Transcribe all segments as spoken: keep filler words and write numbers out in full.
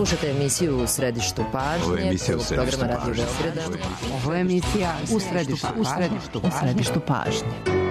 Slušajte emisiju U središtu pažnje. Ovo je emisija U središtu pažnje. Ovo je emisija U središtu pažnje. U središtu pažnje.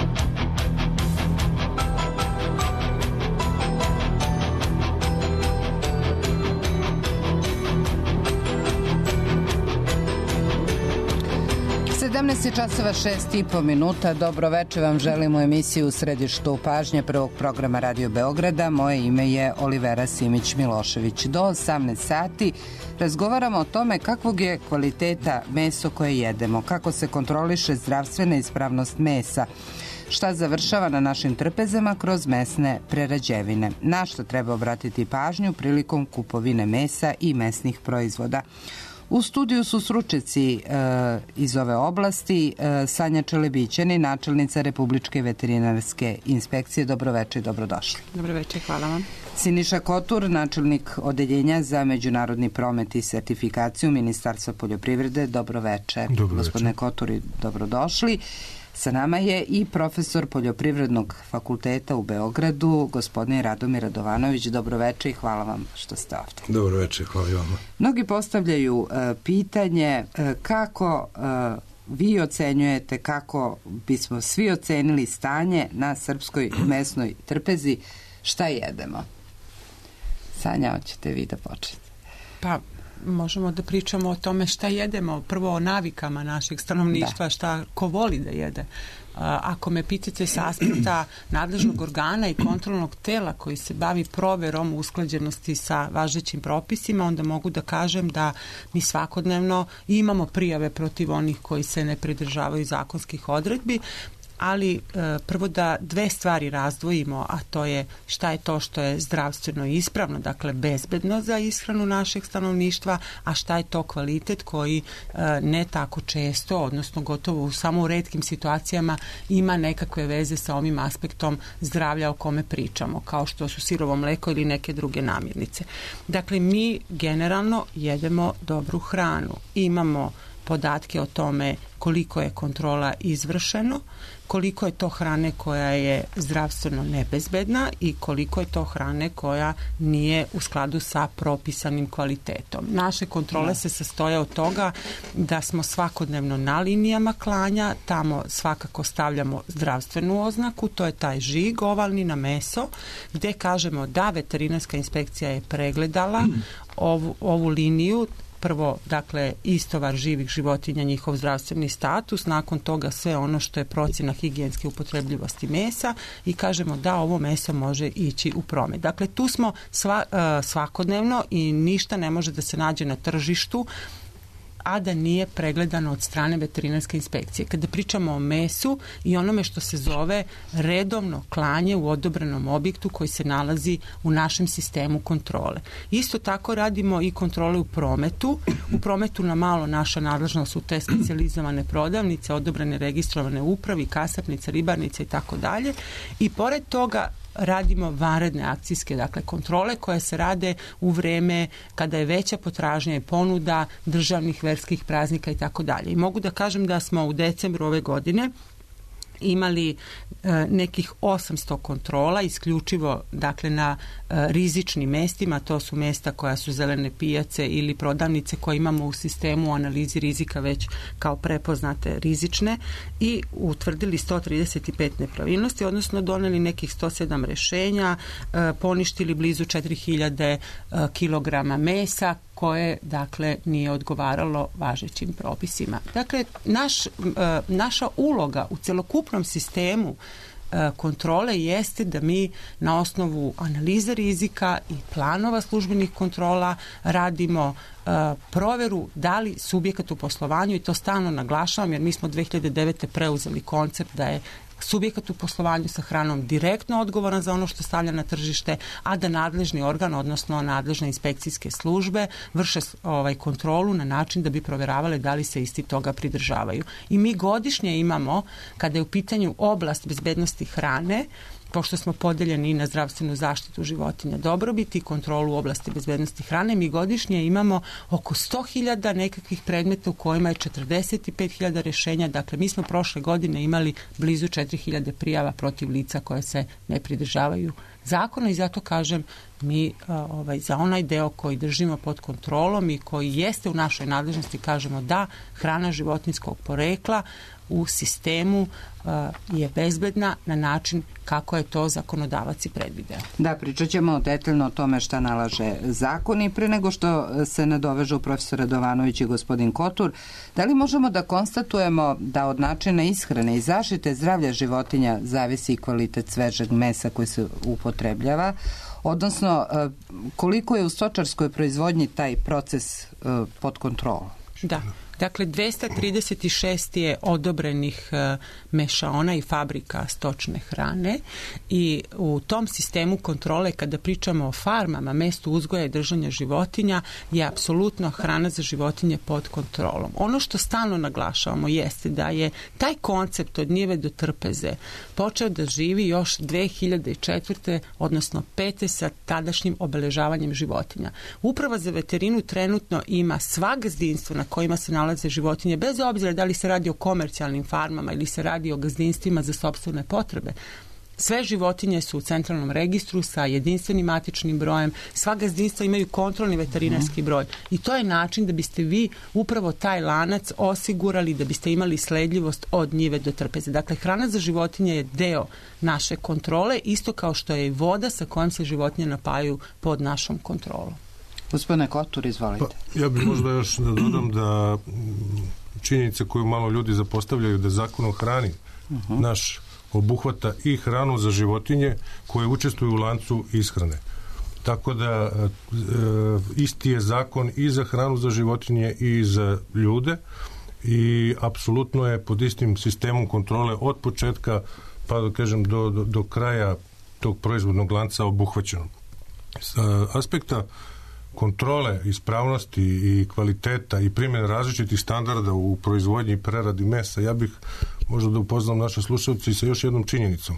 sedamnaest časova šest i po minuta. Dobro veče vam želimo emisiju U središtu pažnje prvog programa Radio Beograda. Moje ime je Olivera Simić-Milošević. Do osamnaest sati razgovaramo o tome kakvog je kvaliteta meso koje jedemo, kako se kontroliše zdravstvena ispravnost mesa, šta završava na našim trpezama kroz mesne prerađevine, na što treba obratiti pažnju prilikom kupovine mesa i mesnih proizvoda. U studiju su stručnjaci e, iz ove oblasti. e, Sanja Čelebićani, načelnica Republičke veterinarske inspekcije. Dobroveče i dobrodošli. Dobroveče, hvala vam. Siniša Kotur, načelnik Odeljenja za međunarodni promet i sertifikaciju Ministarstva poljoprivrede. Dobroveče. Dobroveče. Gospodine Kotur, dobrodošli. Sa nama je i profesor Poljoprivrednog fakulteta u Beogradu, gospodin Radomir Radovanović. Dobroveče i hvala vam što ste ovdje. Dobroveče, hvala i vama. Mnogi postavljaju uh, pitanje uh, kako uh, vi ocenjujete, kako bismo svi ocenili stanje na srpskoj mesnoj trpezi, šta jedemo? Sanja, hoćete vi da počnete? Pa, možemo da pričamo o tome šta jedemo, prvo o navikama našeg stanovništva, da. Šta ko voli da jede. Ako me pitate sa aspekta nadležnog organa i kontrolnog tela koji se bavi proverom usklađenosti sa važećim propisima, onda mogu da kažem da mi svakodnevno imamo prijave protiv onih koji se ne pridržavaju zakonskih odredbi. Ali e, prvo da dve stvari razdvojimo, a to je šta je to što je zdravstveno ispravno, dakle bezbedno za ishranu našeg stanovništva, a šta je to kvalitet koji e, ne tako često, odnosno gotovo samo u retkim situacijama ima nekakve veze sa ovim aspektom zdravlja o kome pričamo, kao što su sirovo mleko ili neke druge namirnice. Dakle, mi generalno jedemo dobru hranu, imamo podatke o tome koliko je kontrola izvršeno, koliko je to hrane koja je zdravstveno nebezbedna i koliko je to hrane koja nije u skladu sa propisanim kvalitetom. Naše kontrole no. se sastoje od toga da smo svakodnevno na linijama klanja, tamo svakako stavljamo zdravstvenu oznaku, to je taj žig ovalni na meso, gde kažemo da veterinarska inspekcija je pregledala mm. ovu, ovu liniju, prvo, dakle, istovar živih životinja, njihov zdravstveni status, nakon toga sve ono što je procjena higijenske upotrebljivosti mesa i kažemo da ovo meso može ići u promet. Dakle, tu smo sva, svakodnevno i ništa ne može da se nađe na tržištu a da nije pregledano od strane veterinarske inspekcije. Kada pričamo o mesu i onome što se zove redovno klanje u odobrenom objektu koji se nalazi u našem sistemu kontrole. Isto tako radimo i kontrole u prometu. U prometu na malo naša nadležnost su te specijalizovane prodavnice, odobrene registrovane upravi, kasapnice, ribarnice i tako dalje. I pored toga radimo vanredne akcijske, dakle kontrole koje se rade u vreme kada je veća potražnja i ponuda državnih, verskih praznika i tako dalje. I mogu da kažem da smo u decembru ove godine imali e, nekih osamsto kontrola, isključivo dakle na e, rizičnim mestima, to su mesta koja su zelene pijace ili prodavnice koje imamo u sistemu u analizi rizika već kao prepoznate rizične i utvrdili sto trideset pet nepravilnosti, odnosno doneli nekih sto sedam rešenja, e, poništili blizu četiri hiljade e, kilograma mesa koje, dakle, nije odgovaralo važećim propisima. Dakle, naš, e, naša uloga u celokupnom sistemu e, kontrole jeste da mi na osnovu analize rizika i planova službenih kontrola radimo e, proveru da li subjekat u poslovanju, i to stalno naglašavam jer mi smo dve hiljade devete. preuzeli koncept da je subjekat u poslovanju sa hranom direktno odgovoran za ono što stavlja na tržište, a da nadležni organ, odnosno nadležne inspekcijske službe vrše ovaj kontrolu na način da bi proveravali da li se isti toga pridržavaju. I mi godišnje imamo, kada je u pitanju oblast bezbednosti hrane, pošto smo podeljeni i na zdravstvenu zaštitu životinja dobrobiti i kontrolu u oblasti bezbednosti hrane, mi godišnje imamo oko sto hiljada nekakvih predmeta u kojima je četrdeset pet hiljada rešenja. Dakle, mi smo prošle godine imali blizu četiri hiljade prijava protiv lica koje se ne pridržavaju zakona i zato kažem mi ovaj, za onaj deo koji držimo pod kontrolom i koji jeste u našoj nadležnosti kažemo da hrana životinjskog porekla u sistemu uh, je bezbedna na način kako je to zakonodavac i predvideo. Da, pričat ćemo detaljno o tome šta nalaže zakon i pre nego što se nadovežu profesor Radovanović i gospodin Kotur, da li možemo da konstatujemo da od načina ishrane i zaštite zdravlja životinja zavisi i kvalitet svežeg mesa koji se upotrebljava, odnosno koliko je u stočarskoj proizvodnji taj proces uh, pod kontrolom? Da. Dakle, dvesta trideset šest je odobrenih uh, mešaona i fabrika stočne hrane i u tom sistemu kontrole kada pričamo o farmama, mestu uzgoja i držanja životinja je apsolutno hrana za životinje pod kontrolom. Ono što stalno naglašavamo jeste da je taj koncept od njive do trpeze počeo da živi još dve hiljade četvrte odnosno pete sa tadašnjim obeležavanjem životinja. Uprava za veterinu trenutno ima sva gazdinstva na kojima se nalaze životinje, bez obzira da li se radi o komercijalnim farmama ili se radi o gazdinstvima za sopstvene potrebe. Sve životinje su u centralnom registru sa jedinstvenim matičnim brojem, sva gazdinstva imaju kontrolni veterinarski broj i to je način da biste vi upravo taj lanac osigurali, da biste imali sledljivost od njive do trpeze. Dakle, hrana za životinje je deo naše kontrole, isto kao što je i voda sa kojom se životinje napajaju pod našom kontrolom. Gospodine Kotur, izvolite. Pa, ja bih možda još da dodam da činjenice koju malo ljudi zapostavljaju da zakon o hrani uh-huh. naš obuhvata i hranu za životinje koje učestvuju u lancu ishrane. Tako da e, isti je zakon i za hranu za životinje i za ljude i apsolutno je pod istim sistemom kontrole od početka pa da kažem do, do, do kraja tog proizvodnog lanca obuhvaćeno. Sa aspekta kontrole, ispravnosti i kvaliteta i primjene različitih standarda u proizvodnji i preradi mesa, ja bih možda da upoznam naše slušalci sa još jednom činjenicom.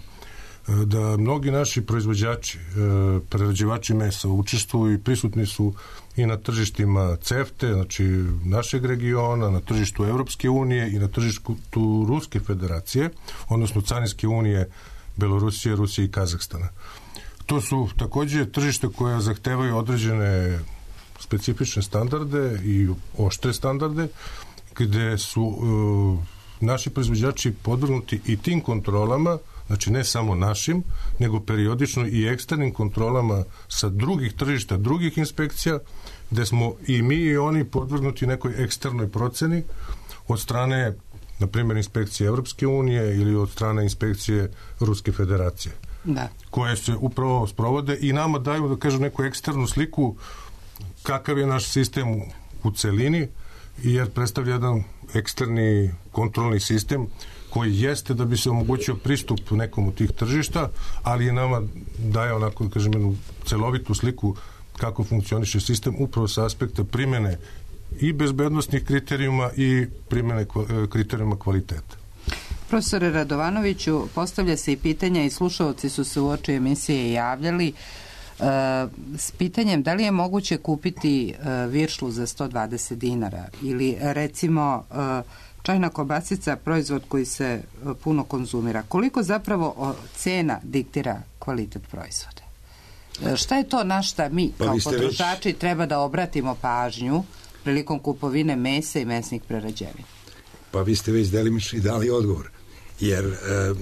Da mnogi naši proizvođači, prerađivači mesa učestvuju i prisutni su i na tržištima CEFTE, znači našeg regiona, na tržištu Evropske unije i na tržištu Ruske federacije, odnosno Carinske unije Belorusije, Rusije i Kazahstana. To su takođe tržište koje zahtevaju određene specifične standarde i oštre standarde, gde su uh, naši proizvođači podvrgnuti i tim kontrolama, znači ne samo našim, nego periodično i eksternim kontrolama sa drugih tržišta, drugih inspekcija, gde smo i mi i oni podvrgnuti nekoj eksternoj proceni od strane, na primjer, inspekcije Evropske unije ili od strane inspekcije Ruske federacije. Da. Koje se upravo sprovode i nama daju, da kažem, neku eksternu sliku kakav je naš sistem u, u celini, jer predstavlja jedan eksterni kontrolni sistem koji jeste da bi se omogućio pristup nekom od tih tržišta, ali je nama daje onako, da kažem, jednu celovitu sliku kako funkcioniše sistem upravo sa aspekta primjene i bezbednostnih kriterijuma i primjene kriterijuma kvaliteta. Profesore Radovanoviću, postavlja se i pitanja i slušalci su se u oči emisije javljali uh, s pitanjem da li je moguće kupiti uh, viršlu za sto dvadeset dinara ili recimo uh, čajna kobasica, proizvod koji se uh, puno konzumira. Koliko zapravo uh, cena diktira kvalitet proizvoda? Uh, šta je to na šta mi pa kao potrošači već... treba da obratimo pažnju prilikom kupovine mesa i mesnih prerađevina? Pa vi ste već delimično i dali odgovor. Jer e,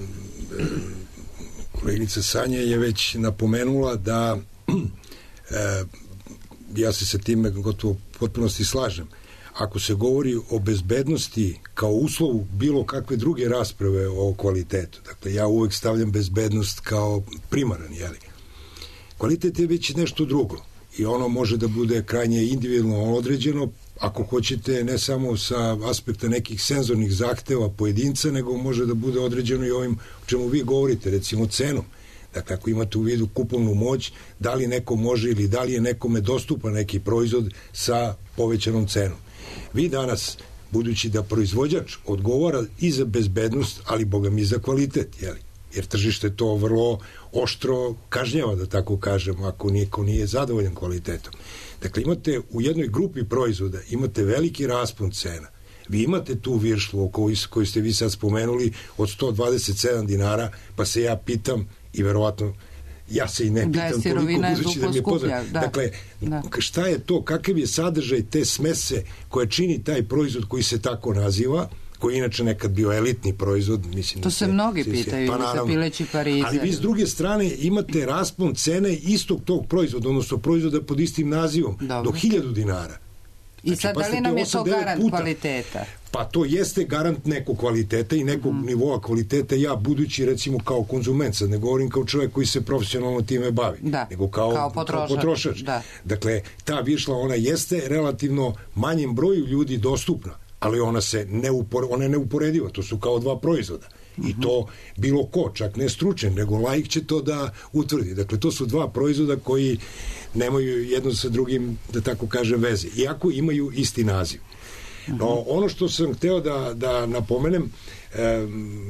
kolegica Sanja je već napomenula da e, ja se sa time gotovo potpunosti slažem. Ako se govori o bezbednosti kao uslovu bilo kakve druge rasprave o kvalitetu, dakle ja uvek stavljam bezbednost kao primaran, jeli? Kvalitet je već nešto drugo i ono može da bude krajnje individualno određeno, ako hoćete, ne samo sa aspekta nekih senzornih zahteva pojedinca, nego može da bude određeno i ovim o čemu vi govorite, recimo cenom. Dakle, ako imate u vidu kupovnu moć, da li neko može ili da li je nekome dostupan neki proizvod sa povećanom cenom. Vi danas, budući da proizvođač odgovara i za bezbednost, ali boga mi za kvalitet, jeli? jer tržište to vrlo oštro kažnjava, da tako kažemo, ako niko nije zadovoljan kvalitetom. Dakle, imate u jednoj grupi proizvoda, imate veliki raspon cena. Vi imate tu viršlu koju, koju ste vi sad spomenuli od sto dvadeset sedam dinara, pa se ja pitam i verovatno ja se i ne pitam da, toliko budući da mi je poznat. Da. Dakle, da. Šta je to, kakav je sadržaj te smese koja čini taj proizvod koji se tako naziva, koji je inače nekad bio elitni proizvod. Mislim, to se, se mnogi se, pitaju, pa, naravno, se pileći Parize. Ali vi s druge strane imate raspon cene istog tog proizvoda, odnosno proizvoda pod istim nazivom, dobro, do hiljadu dinara. I znači, sad, da li nam je to garant puta kvaliteta? Pa to jeste garant nekog kvaliteta i nekog mm. nivoa kvaliteta. Ja, budući recimo kao konzument, sad ne govorim kao čovjek koji se profesionalno time bavi, da, nego kao, kao potrošač. Kao potrošač. Da. Dakle, ta viršla, ona jeste relativno manjem broju ljudi dostupna, ali ona se ne upore, ona je neuporediva, to su kao dva proizvoda. Mm-hmm. I to bilo ko, čak ne stručen, nego laik će to da utvrdi. Dakle, to su dva proizvoda koji nemaju jedno sa drugim, da tako kažem, veze. Iako imaju isti naziv. No, ono što sam hteo da, da napomenem, e,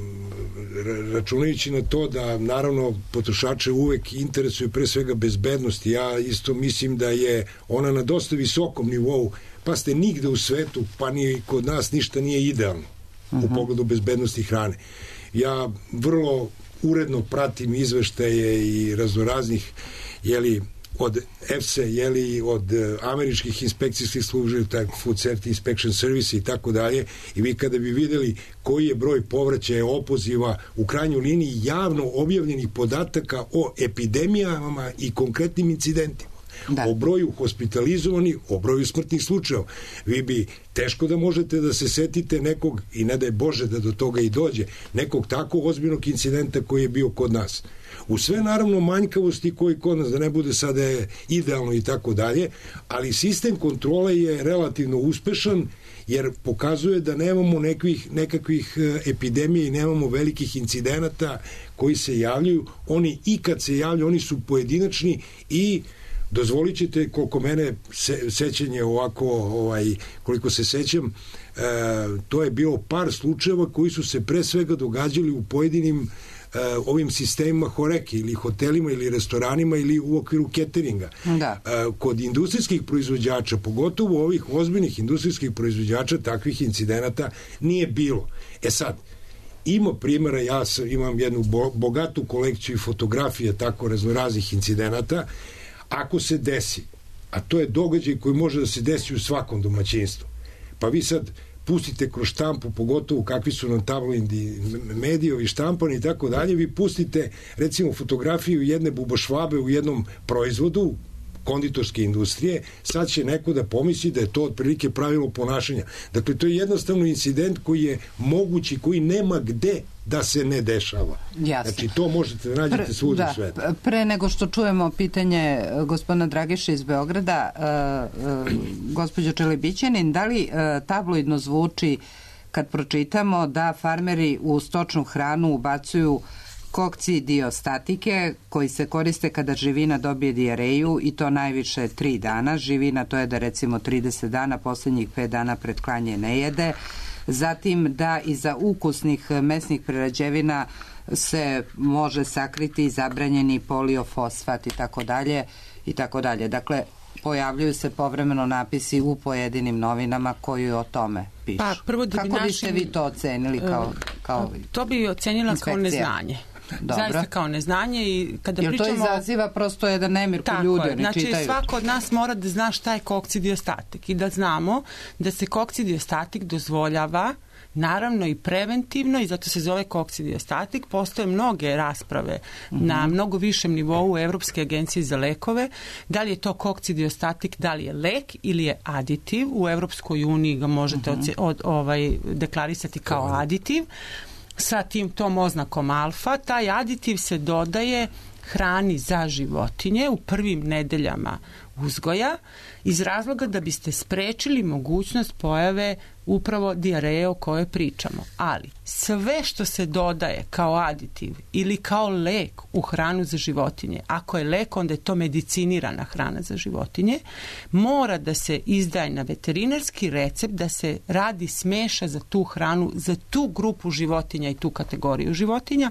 računajući na to da naravno potrošače uvek interesuje pre svega bezbednost, ja isto mislim da je ona na dosta visokom nivou, pa ste nigde u svetu, pa ni kod nas ništa nije idealno uh-huh. u pogledu bezbednosti hrane. Ja vrlo uredno pratim izveštaje i raznoraznih, jeli, od E F S A, jeli, od američkih inspekcijskih službi, tako Food Safety Inspection Service i tako dalje, i vi kada bi videli koji je broj povraćaja, opoziva, u krajnjoj liniji javno objavljenih podataka o epidemijama i konkretnim incidentima, da, o broju hospitalizovanih, o broju smrtnih slučajeva, vi bi teško da možete da se setite nekog, i ne daj Bože da do toga i dođe, nekog tako ozbiljnog incidenta koji je bio kod nas. U sve naravno manjkavosti koji kod nas, da ne bude sada je idealno i tako dalje, ali sistem kontrole je relativno uspešan, jer pokazuje da nemamo nekvih, nekakvih epidemija i nemamo velikih incidenata koji se javljaju. Oni i kad se javljaju, oni su pojedinačni i dozvolit ćete, koliko mene se, sećanje ovako, ovaj, koliko se sećam, e, to je bio par slučajeva koji su se pre svega događali u pojedinim e, ovim sistemima horeke ili hotelima ili restoranima ili u okviru cateringa. Da. E, kod industrijskih proizvođača, pogotovo ovih ozbiljnih industrijskih proizvođača, takvih incidenata nije bilo. E sad, ima primjera, ja sam, imam jednu bo, bogatu kolekciju fotografija tako raznoraznih incidenata. Ako se desi, a to je događaj koji može da se desi u svakom domaćinstvu, pa vi sad pustite kroz štampu, pogotovo kakvi su nam tabloidi medijevi štampani i tako dalje, vi pustite recimo fotografiju jedne bubošvabe u jednom proizvodu konditorske industrije, sad će neko da pomisli da je to otprilike pravilo ponašanja. Dakle, to je jednostavno incident koji je mogući, koji nema gde da se ne dešava. Jasno. Znači, to možete da nađete svuda u svetu. Pre nego što čujemo pitanje gospodina Dragiša iz Beograda, uh, uh, gospođo Čelebićanin, da li uh, tabloidno zvuči kad pročitamo da farmeri u stočnu hranu ubacuju kokcidiostatike koji se koriste kada živina dobije dijareju i to najviše tri dana. Živina to je da recimo trideset dana, posljednjih pet dana pred klanje ne jede. Zatim da iza ukusnih mesnih prerađevina se može sakriti zabranjeni poliofosfat i tako dalje i tako dalje. Dakle, pojavljuju se povremeno napisi u pojedinim novinama koji o tome pišu. Pa, prvo da bi Kako našim, biste vi to ocenili kao, kao to bi ocenila inspekcija? Kao neznanje. Dobro. Zaista kao neznanje i kada Jer pričamo... to izaziva prosto jedan nemir kod ljudi, oni znači, čitaju. Svako od nas mora da zna šta je kokcidiostatik i da znamo da se kokcidiostatik dozvoljava naravno i preventivno i zato se zove kokcidiostatik. Postoje mnoge rasprave mm-hmm. na mnogo višem nivou Evropske agencije za lekove. Da li je to kokcidiostatik, da li je lek ili je aditiv. U Evropskoj uniji ga možete mm-hmm. od, ovaj, deklarisati kao aditiv. Sa tim tom oznakom alfa, taj aditiv se dodaje hrani za životinje u prvim nedeljama uzgoja iz razloga da biste sprečili mogućnost pojave upravo dijareje o kojoj pričamo. Ali sve što se dodaje kao aditiv ili kao lek u hranu za životinje, ako je lek, onda je to medicinirana hrana za životinje, mora da se izdaje na veterinarski recept da se radi smeša za tu hranu, za tu grupu životinja i tu kategoriju životinja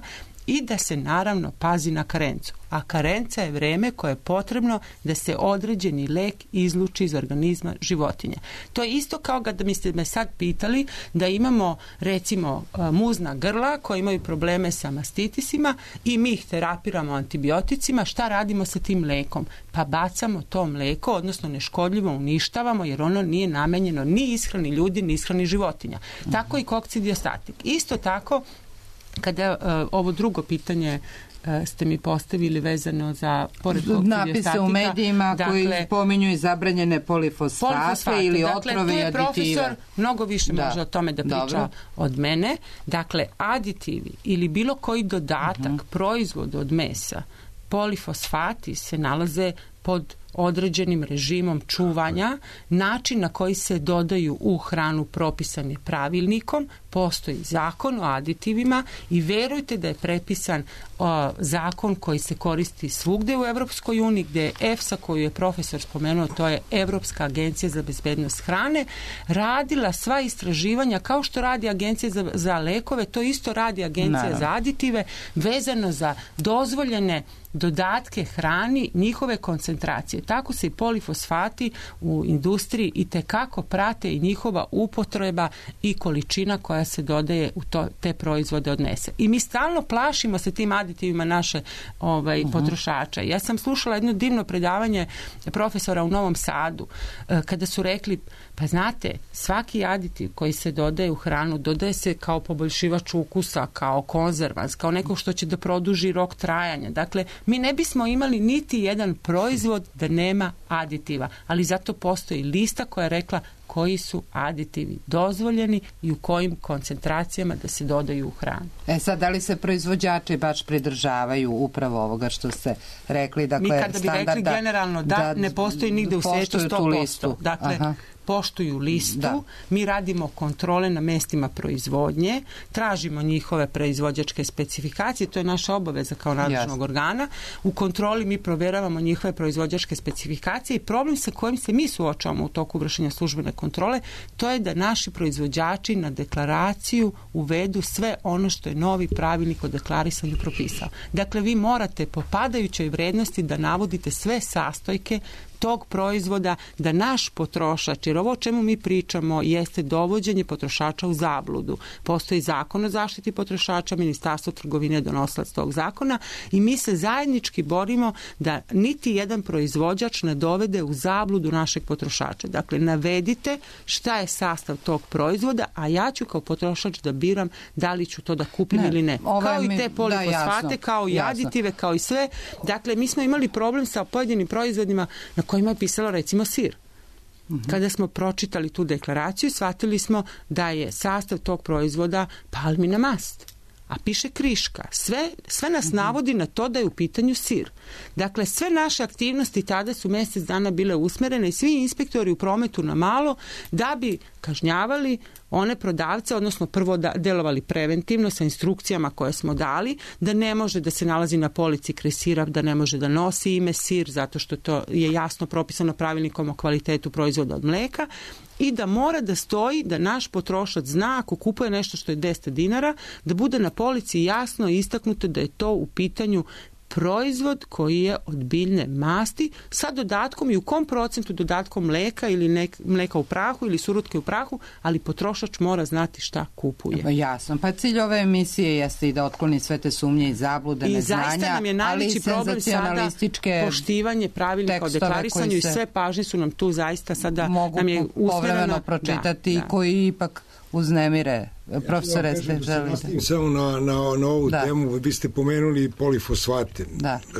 i da se naravno pazi na karencu. A karenca je vreme koje je potrebno da se određeni lek izluči iz organizma životinje. To je isto kao da mi ste me sad pitali da imamo recimo muzna grla koji imaju probleme sa mastitisima i mi ih terapiramo antibioticima. Šta radimo sa tim lekom? Pa bacamo to mleko, odnosno neškodljivo uništavamo jer ono nije namenjeno ni ishrani ljudi, ni ishrani životinja. Mm-hmm. Tako i kokcidiostatik. Isto tako, kada uh, ovo drugo pitanje ste mi postavili vezano za pored napise u medijima, dakle, koji pominju i zabranjene polifosfate, polifosfate ili dakle, otrove i aditive. Dakle, tu je profesor mnogo više da. može o tome da priča Dobro. od mene. Dakle, aditivi ili bilo koji dodatak, uh-huh. proizvod od mesa, polifosfati se nalaze pod određenim režimom čuvanja. Način na koji se dodaju u hranu propisan je pravilnikom, postoji zakon o aditivima i verujte da je prepisan o, zakon koji se koristi svugde u Evropskoj uniji, gde je EFSA, koju je profesor spomenuo, to je Evropska agencija za bezbednost hrane, radila sva istraživanja kao što radi agencija za, za lekove, to isto radi agencija Naravno. za aditive, vezano za dozvoljene dodatke hrani, njihove koncentracije. Tako se i polifosfati u industriji i tekako prate i njihova upotreba i količina koja se dodaje u to, te proizvode od mesa. I mi stalno plašimo se tim aditivima naše ovaj, uh-huh. potrošača. Ja sam slušala jedno divno predavanje profesora u Novom Sadu kada su rekli, pa znate, svaki aditiv koji se dodaje u hranu, dodaje se kao poboljšivač ukusa, kao konzervans, kao neko što će da produži rok trajanja. Dakle, mi ne bismo imali niti jedan proizvod da nema aditiva, ali zato postoji lista koja je rekla koji su aditivi dozvoljeni i u kojim koncentracijama da se dodaju u hranu. E sad, da li se proizvođači baš pridržavaju upravo ovoga što ste rekli? Dakle, mi kada bi rekli generalno da, da ne postoji nigde u svijetu sto posto. Dakle, Aha. poštuju listu, da. mi radimo kontrole na mestima proizvodnje, tražimo njihove proizvođačke specifikacije, to je naša obaveza kao nadležnog organa. U kontroli mi proveravamo njihove proizvođačke specifikacije i problem sa kojim se mi suočavamo u toku vršenja službene kontrole, to je da naši proizvođači na deklaraciju uvedu sve ono što je novi pravilnik o deklarisanju propisao. Dakle, vi morate po padajućoj vrednosti da navodite sve sastojke tog proizvoda, da naš potrošač, jer ovo o čemu mi pričamo jeste dovođenje potrošača u zabludu. Postoji zakon o zaštiti potrošača, Ministarstvo trgovine je donosilac tog zakona i mi se zajednički borimo da niti jedan proizvođač ne dovede u zabludu našeg potrošača. Dakle, navedite šta je sastav tog proizvoda, a ja ću kao potrošač da biram da li ću to da kupim ne, ili ne. Kao mi, i te polifosfate, da, kao i jasno. aditive, kao i sve. Dakle, mi smo imali problem sa pojedinim proizvodima na kojima je pisalo recimo sir. Uh-huh. Kada smo pročitali tu deklaraciju, shvatili smo da je sastav tog proizvoda palmina mast. A piše kriška. Sve, sve nas uh-huh. navodi na to da je u pitanju sir. Dakle, sve naše aktivnosti tada su mjesec dana bile usmerene i svi inspektori u prometu na malo da bi kažnjavali one prodavce, odnosno prvo da delovali preventivno sa instrukcijama koje smo dali, da ne može da se nalazi na polici kraj sira, da ne može da nosi ime sir, zato što to je jasno propisano pravilnikom o kvalitetu proizvoda od mleka, i da mora da stoji da naš potrošač zna ako kupuje nešto što je deset dinara, da bude na polici jasno istaknuto da je to u pitanju proizvod koji je od biljne masti sa dodatkom i u kom procentu dodatkom mleka ili nek, mleka u prahu ili surutke u prahu, ali potrošač mora znati šta kupuje. Jasno, pa cilj ove emisije jeste i da otkloni sve te sumnje i zablude, I neznanja, zaista nam je najveći problem sada poštivanje pravilnika o deklarisanju i sve pažnje su nam tu zaista sada mogu nam je usmereno povremeno pročitati da, da. koji ipak uznemire. Profesore, ja ste želite? Samo na, na, na ovu da. temu, vi ste pomenuli polifosfate. Da. E,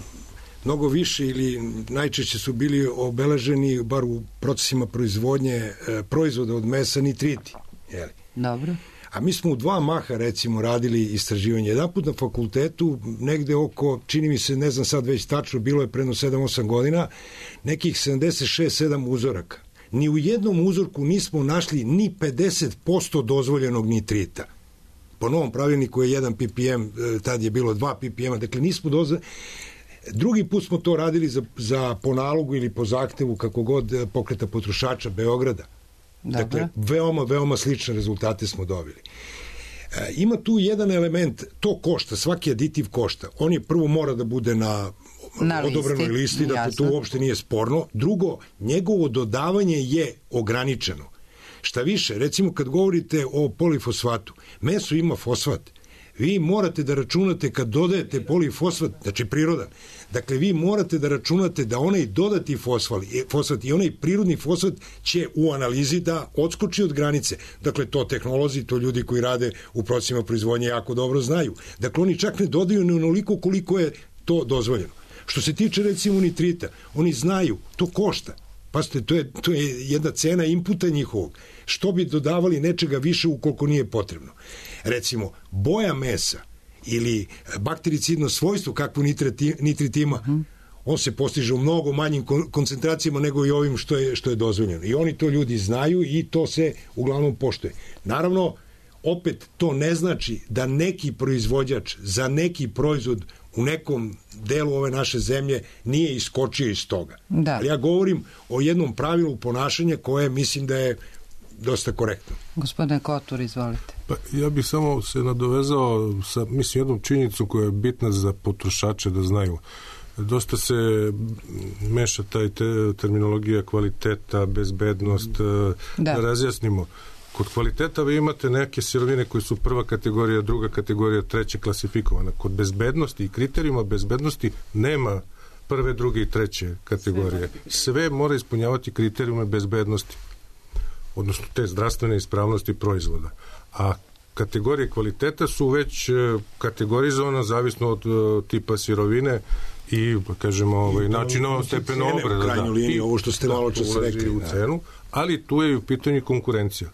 mnogo više ili najčešće su bili obeleženi, bar u procesima proizvodnje e, proizvoda od mesa, nitriti. Jeli? Dobro. A mi smo u dva maha, recimo, radili istraživanje. Jedan put na fakultetu, negde oko, čini mi se, ne znam sad već tačno, bilo je predno sedam osam godina, nekih sedamdeset šest sedam uzoraka. Ni u jednom uzorku nismo našli ni pedeset posto dozvoljenog nitrita. Po novom pravilniku je jedan ppm, tad je bilo dva ppm, dakle nismo dozvoljeni. Drugi put smo to radili za, za po nalogu ili po zahtevu, kako god, Pokreta potrošača Beograda. Dobre. Dakle, veoma, veoma slične rezultate smo dobili. Ima tu jedan element, to košta, svaki aditiv košta. On je prvo mora da bude na, na odobrenoj listi, listi dakle jasno. To uopšte nije sporno. Drugo, njegovo dodavanje je ograničeno. Šta više, recimo kad govorite o polifosfatu, meso ima fosfat. Vi morate da računate kad dodajete polifosfat, znači prirodan, dakle vi morate da računate da onaj dodati fosfat, fosfat i onaj prirodni fosfat će u analizi da odskoči od granice. Dakle, to tehnolozi, to ljudi koji rade u procesima proizvodnje jako dobro znaju. Dakle, oni čak ne dodaju ni onoliko koliko je to dozvoljeno. Što se tiče recimo nitrita, oni znaju, to košta. Pazite, to je, to je jedna cena inputa njihovog. Što bi dodavali nečega više ukoliko nije potrebno. Recimo, boja mesa ili baktericidno svojstvo kakvu nitrit, nitrit ima, hmm. on se postiže u mnogo manjim koncentracijama nego i ovim što je, što je dozvoljeno. I oni to ljudi znaju i to se uglavnom poštuje. Naravno, opet to ne znači da neki proizvođač za neki proizvod u nekom delu ove naše zemlje nije iskočio iz toga. Da. Ali ja govorim o jednom pravilu ponašanja koje mislim da je dosta korektno. Gospodine Kotur, izvolite. Pa ja bih samo se nadovezao sa, mislim, jednom činjenicom koja je bitna za potrošače da znaju. Dosta se meša taj te, terminologija kvaliteta, bezbednost, da, da razjasnimo. Kod kvaliteta vi imate neke sirovine koje su prva kategorija, druga kategorija, treća klasifikovana. Kod bezbednosti i kriterijuma bezbednosti nema prve, druge i treće kategorije. Sve mora ispunjavati kriterijume bezbednosti, odnosno te zdravstvene ispravnosti proizvoda. A kategorije kvaliteta su već kategorizovane zavisno od tipa sirovine i, kažemo, ovaj, načina stepena obrada. U krajnju liniju, ovo što ste malo čas rekli. U cenu, ali tu je i u pitanju konkurencija.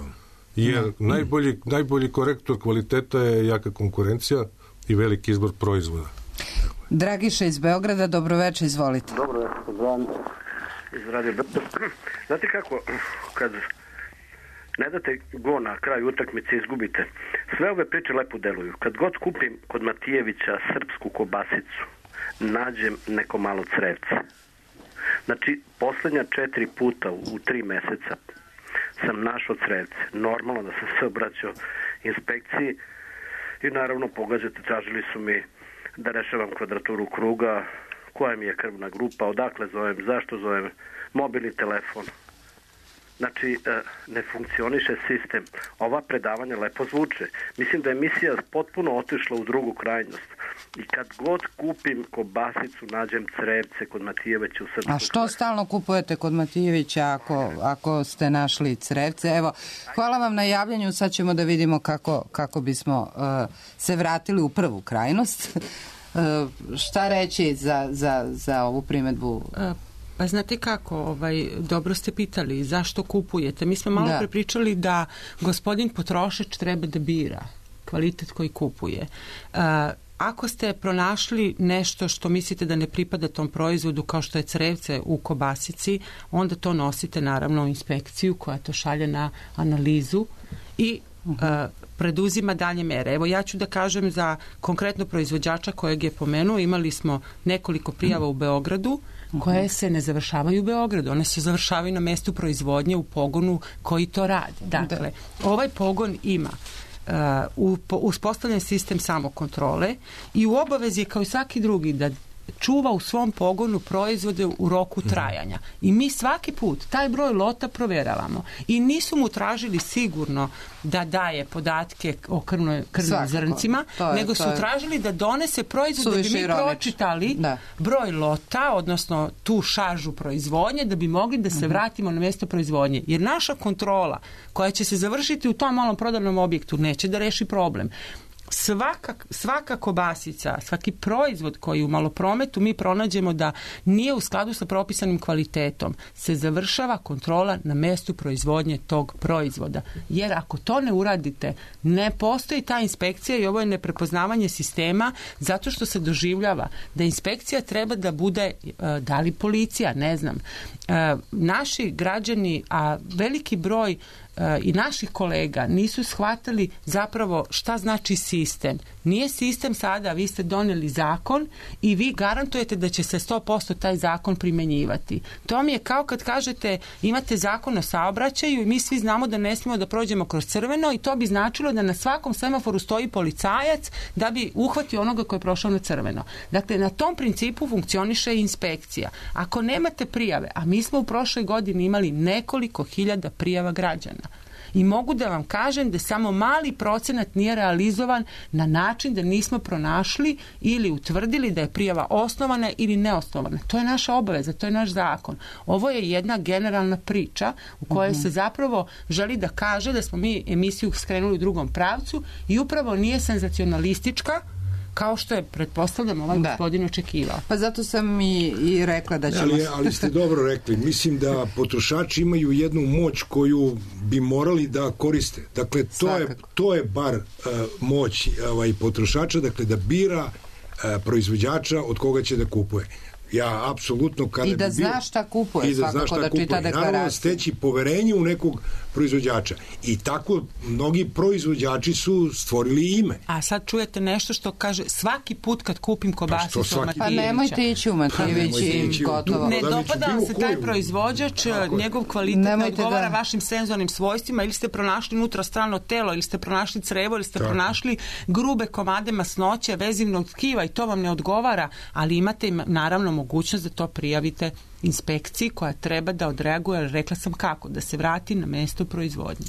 Jer no. najbolji, najbolji korektor kvaliteta je jaka konkurencija i veliki izbor proizvoda. Dragiša iz Beograda, dobroveče, izvolite. Dobroveče, pozvan iz Radio Beograda. Znate kako, kad ne date go na kraju utakmice, izgubite, sve ove priče lepo deluju. Kad god kupim kod Matijevića srpsku kobasicu, nađem neko malo crevce. Znači, poslednja četiri puta u tri meseca sam našao crevce. Normalno da sam se obraćao inspekciji i naravno pogađate, tražili su mi da rešavam kvadraturu kruga, koja mi je krvna grupa, odakle zovem, zašto zovem, mobilni telefon. Znači, ne funkcioniše sistem. Ova predavanja lepo zvuče. Mislim da je emisija potpuno otišla u drugu krajnost. I kad god kupim kobasicu, nađem crevce kod Matijevića u Srpsku. A što stalno kupujete kod Matijevića ako, ako ste našli crevce? Evo, hvala vam na javljanju, sad ćemo da vidimo kako, kako bismo uh, se vratili u prvu krajnost. Uh, šta reći za, za, za ovu primedbu? Uh. Pa znate kako, ovaj, dobro ste pitali, zašto kupujete? Mi smo malo da. prepričali da gospodin potrošač treba da bira kvalitet koji kupuje. Uh, ako ste pronašli nešto što mislite da ne pripada tom proizvodu, kao što je crevce u kobasici, onda to nosite naravno u inspekciju koja to šalje na analizu i uh, preduzima dalje mere. Evo, ja ću da kažem za konkretno proizvođača kojeg je pomenuo, imali smo nekoliko prijava u Beogradu koje se ne završavaju u Beogradu, one se završavaju na mestu proizvodnje u pogonu koji to radi. Dakle, ovaj pogon ima uh, uspostavljen sistem samokontrole i u obavezi je kao i svaki drugi da čuva u svom pogonu proizvode u roku trajanja. I mi svaki put taj broj lota proveravamo. I nisu mu tražili sigurno da daje podatke o krvnoj, krvnim zrncima, je, nego su je... tražili da donese proizvod da bi mi pročitali da. broj lota, odnosno tu šaržu proizvodnje, da bi mogli da se uh-huh. vratimo na mjesto proizvodnje. Jer naša kontrola koja će se završiti u tom malom prodavnom objektu neće da reši problem. Svaka, svaka kobasica, svaki proizvod koji u maloprometu mi pronađemo da nije u skladu sa propisanim kvalitetom, se završava kontrola na mestu proizvodnje tog proizvoda. Jer ako to ne uradite, ne postoji ta inspekcija i ovo je neprepoznavanje sistema zato što se doživljava da inspekcija treba da bude, da li policija, ne znam. Naši građani, a veliki broj i naših kolega nisu shvatili zapravo šta znači sistem. Nije sistem sada, vi ste donijeli zakon i vi garantujete da će se sto posto taj zakon primjenjivati. To mi je kao kad kažete imate zakon o saobraćaju i mi svi znamo da ne smijemo da prođemo kroz crveno i to bi značilo da na svakom semaforu stoji policajac da bi uhvatio onoga koji je prošao na crveno. Dakle, na tom principu funkcioniše inspekcija. Ako nemate prijave, a mi smo u prošloj godini imali nekoliko hiljada prijava građana, i mogu da vam kažem da samo mali procenat nije realizovan na način da nismo pronašli ili utvrdili da je prijava osnovana ili neosnovana. To je naša obaveza, to je naš zakon. Ovo je jedna generalna priča u kojoj se zapravo želi da kaže da smo mi emisiju skrenuli u drugom pravcu i upravo nije senzacionalistička, kao što je, pretpostavljam, ovaj da. gospodin očekivao. Pa zato sam i, i rekla da ćemo... Ali, ali ste dobro rekli. Mislim da potrošači imaju jednu moć koju bi morali da koriste. Dakle, to, je, to je bar uh, moć ovaj, potrošača, dakle, da bira uh, proizvođača od koga će da kupuje. Ja apsolutno kada I da bi bio, zna šta kupuje, i da svakako da, da čita deklaraciju. Naravno, steći poverenje u nekog proizvođača. I tako mnogi proizvođači su stvorili ime. A sad čujete nešto što kaže svaki put kad kupim kobasicu pa Matijevića. Pa nemojte ići u Matijević i gotovo. Ne dopada vam se taj proizvođač, njegov kvalitet ne odgovara da. vašim senzornim svojstvima, ili ste pronašli unutra strano telo, ili ste pronašli crevo, ili ste tako. pronašli grube komade masnoće, vezivnog tkiva i to vam ne odgovara, ali imate naravno mogućnost da to prijavite inspekciji koja treba da odreaguje, rekla sam kako, da se vrati na mesto proizvodnje.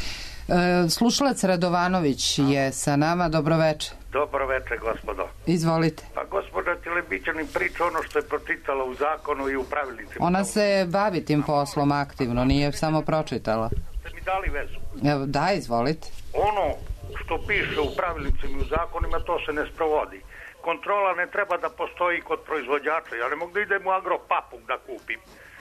E, slušalac Radovanović je sa nama, dobroveče. Dobroveče, gospodo. Izvolite. Pa gospođa Telebićanin priča ono što je pročitala u zakonu i u pravilnicima. Ona se bavi tim poslom aktivno, nije samo pročitala. Ste mi dali vezu? Evo, da, izvolite. Ono što piše u pravilnicima i u zakonima, to se ne sprovodi. Kontrola ne treba da postoji kod proizvođača. Ja ne mogu da idem u Agropapuk da kupim.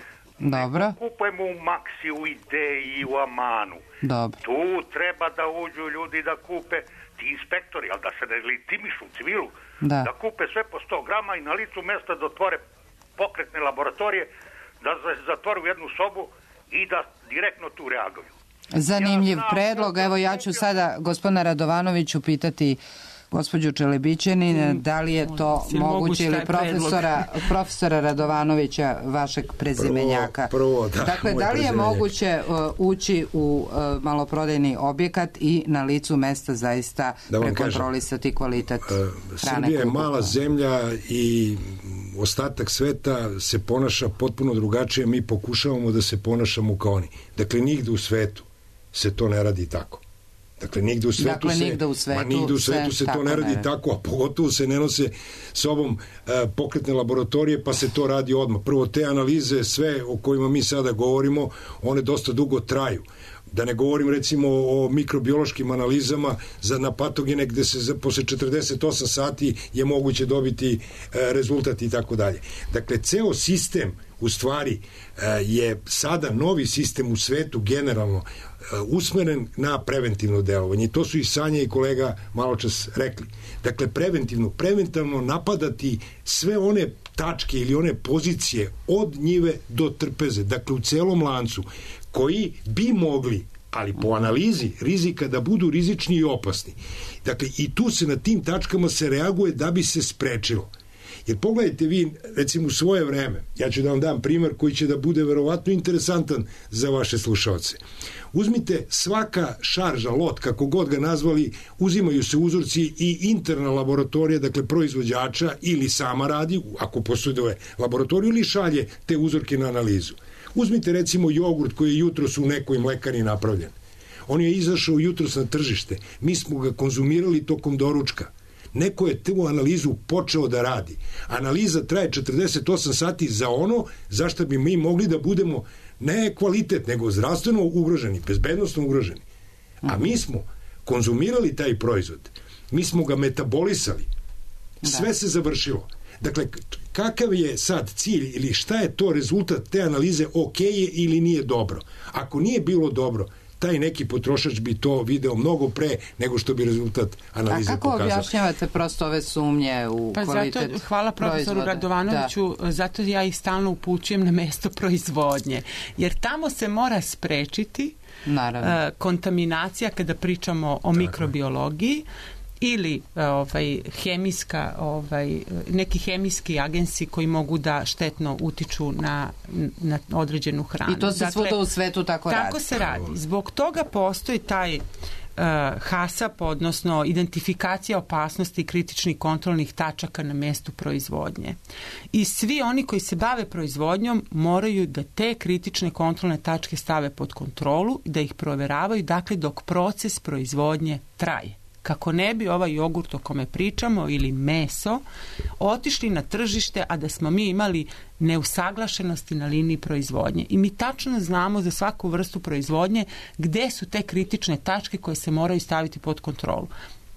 Dobro. Kupujem u Maxi, u Ideji i u Amanu. Dobro. Tu treba da uđu ljudi da kupe, ti inspektori, ali da se ne litimišu u civilu, da. da kupe sve po sto grama i na licu mesta da otvore pokretne laboratorije, da zatvore u jednu sobu i da direktno tu reaguju. Zanimljiv ja predlog. Evo ja ću sada gospodina Radovanoviću pitati gospođu Čelebićanin, da li je to si moguće ili profesora, profesora Radovanovića, vašeg prezimenjaka. Prvo, prvo, da, dakle, da li je moguće uh, ući u uh, maloprodajni objekat i na licu mesta zaista prekontrolisati kvalitet uh, hrane? Srbija je mala zemlja i ostatak sveta se ponaša potpuno drugačije. Mi pokušavamo da se ponašamo kao oni. Dakle, nigde u svetu se to ne radi tako. Dakle, nigde u svetu dakle, se, nigde u svetu, ma nigde u svetu se, se to ne radi ne. tako, a pogotovo se ne nose sobom e, pokretne laboratorije, pa se to radi odmah. Prvo, te analize, sve o kojima mi sada govorimo, one dosta dugo traju. Da ne govorim recimo o mikrobiološkim analizama za na patogene gde se za, posle četrdeset osam sati je moguće dobiti e, rezultat i tako dalje. Dakle, ceo sistem u stvari e, je sada novi sistem u svetu generalno e, usmeren na preventivno delovanje. To su i Sanja i kolega maločas rekli. Dakle, preventivno, preventivno napadati sve one tačke ili one pozicije od njive do trpeze, dakle u celom lancu, koji bi mogli, ali po analizi rizika, da budu rizični i opasni. Dakle, i tu se na tim tačkama se reaguje da bi se sprečilo. Jer pogledajte vi, recimo u svoje vreme, ja ću da vam dam primer koji će da bude verovatno interesantan za vaše slušalce. Uzmite svaka šarža, lot, kako god ga nazvali, uzimaju se uzorci i interna laboratorija, dakle proizvođača, ili sama radi, ako posjeduje laboratoriju, ili šalje te uzorke na analizu. Uzmite recimo jogurt koji je jutros u nekoj mlekari napravljen. On je izašao jutros na tržište. Mi smo ga konzumirali tokom doručka. Neko je tu analizu počeo da radi. Analiza traje četrdeset osam sati za ono zašto bi mi mogli da budemo ne kvalitet, nego zdravstveno ugroženi, bezbednostno ugroženi. A mi smo konzumirali taj proizvod. Mi smo ga metabolisali. Sve se završilo. Dakle, kakav je sad cilj ili šta je to rezultat te analize, ok je ili nije dobro? Ako nije bilo dobro, taj neki potrošač bi to video mnogo pre nego što bi rezultat analize pokazao. A kako pokazao. Objašnjavate prosto ove sumnje u pa kvalitet zato, hvala profesoru proizvoda. Radovanoviću, da. Zato ja ih stalno upućujem na mesto proizvodnje. Jer tamo se mora sprečiti Naravno. Uh, kontaminacija kada pričamo o mikrobiologiji ili ovaj, hemijska, ovaj, neki hemijski agensi koji mogu da štetno utiču na, na određenu hranu. I to se dakle, svuda u svetu tako radi. Tako se radi. Zbog toga postoji taj Uh, HASAP, odnosno identifikacija opasnosti i kritičnih kontrolnih tačaka na mestu proizvodnje. I svi oni koji se bave proizvodnjom moraju da te kritične kontrolne tačke stave pod kontrolu i da ih proveravaju, dakle dok proces proizvodnje traje. Kako ne bi ovaj jogurt o kome pričamo ili meso otišli na tržište, a da smo mi imali neusaglašenosti na liniji proizvodnje. I mi tačno znamo za svaku vrstu proizvodnje gde su te kritične tačke koje se moraju staviti pod kontrolu.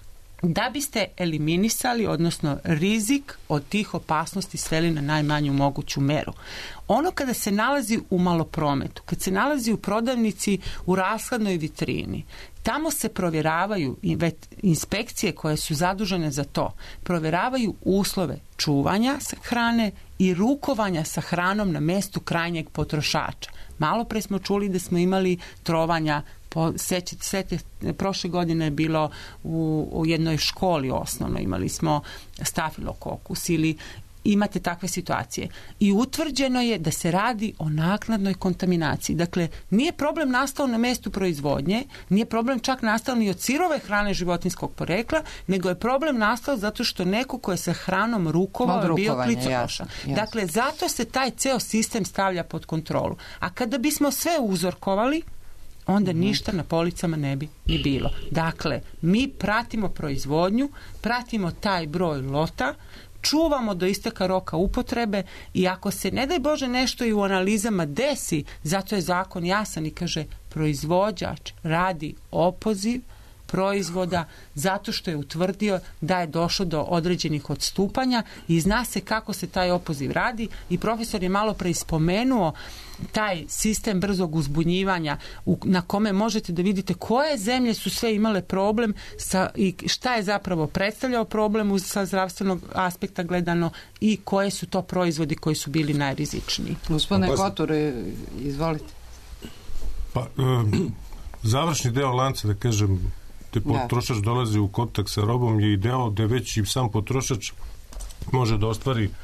Da biste eliminisali, odnosno rizik od tih opasnosti sveli na najmanju moguću meru. Ono kada se nalazi u maloprometu, kad se nalazi u prodavnici u rashladnoj vitrini, tamo se provjeravaju inspekcije koje su zadužene za to, provjeravaju uslove čuvanja hrane i rukovanja sa hranom na mestu krajnjeg potrošača. Malo pre smo čuli da smo imali trovanja, po, sećate, sete, prošle godine je bilo u, u jednoj školi osnovno, imali smo stafilokokus ili imate takve situacije. I utvrđeno je da se radi o naknadnoj kontaminaciji. Dakle, nije problem nastao na mestu proizvodnje, nije problem čak nastao ni od sirove hrane životinjskog porekla, nego je problem nastao zato što neko ko je sa hranom rukovao je bio kliconoša. Dakle, zato se taj ceo sistem stavlja pod kontrolu. A kada bismo sve uzorkovali, onda mm-hmm. ništa na policama ne bi ni bilo. Dakle, mi pratimo proizvodnju, pratimo taj broj lota, čuvamo do isteka roka upotrebe i ako se, ne daj Bože, nešto i u analizama desi, zato je zakon jasan i kaže proizvođač radi opoziv proizvoda zato što je utvrdio da je došlo do određenih odstupanja i zna se kako se taj opoziv radi i profesor je malo pre ispomenuo taj sistem brzog uzbunjivanja u, na kome možete da vidite koje zemlje su sve imale problem sa, i šta je zapravo predstavljao problem uz, sa zdravstvenog aspekta gledano i koje su to proizvodi koji su bili najrizičniji. Gospodine Kotor, izvolite. Pa, um, završni deo lanca, da kažem, gde potrošač dolazi u kontakt sa robom je i deo gde već i sam potrošač može da ostvari e,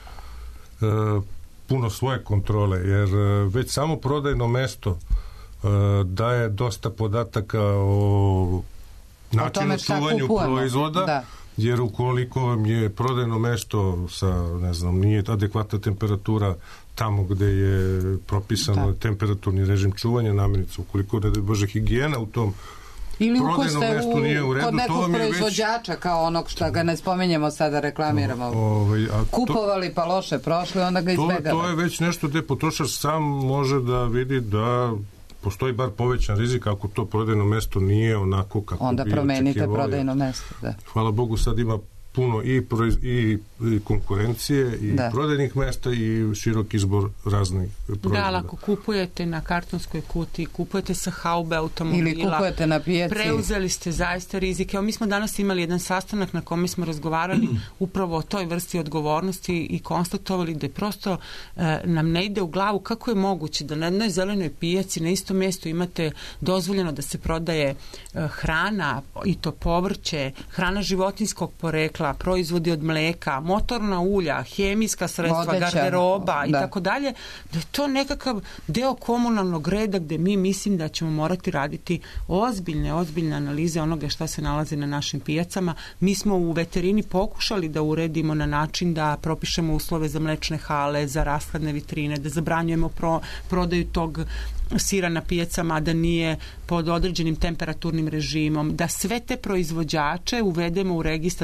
puno svoje kontrole, jer e, već samo prodajno mesto e, daje dosta podataka o načinu čuvanju proizvoda, da. Jer ukoliko vam je prodajno mesto sa, ne znam, nije adekvatna temperatura tamo gde je propisano da. Temperaturni režim čuvanja namirnica, ukoliko ne da Bože higijena u tom ili ukoliko ste u, u redu, kod nekog proizvođača već... kao onog što ga ne spominjemo sada reklamiramo o, ovaj, a kupovali to, pa loše prošli, onda ga izbegava. To, to je već nešto gde potrošač sam može da vidi da postoji bar povećan rizik ako to prodajno mesto nije onako kako onda bi promenite očekivali. Prodajno mesto, da. Hvala Bogu sad ima puno i, proiz, i, i konkurencije i da. Prodajnih mesta i širok izbor raznih proizvoda. Da, ali ako kupujete na kartonskoj kutiji, kupujete sa haube automobila ili kupujete na pijaci, preuzeli ste zaista rizike. Evo, mi smo danas imali jedan sastanak na kome smo razgovarali upravo o toj vrsti odgovornosti i konstatovali da je prosto e, nam ne ide u glavu kako je moguće da na jednoj zelenoj pijaci na istom mjestu imate dozvoljeno da se prodaje e, hrana i to povrće, hrana životinjskog porekla, proizvodi od mleka, motorna ulja, hemijska sredstva, Vodeća, garderoba i da. Tako dalje, da je to nekakav deo komunalnog reda gde mi mislim da ćemo morati raditi ozbiljne, ozbiljne analize onoga šta se nalazi na našim pijacama. Mi smo u veterini pokušali da uredimo na način da propišemo uslove za mlečne hale, za rashladne vitrine, da zabranjujemo pro, prodaju tog sira na pijacama, da nije pod određenim temperaturnim režimom, da sve te proizvođače uvedemo u registar. Dakle, svi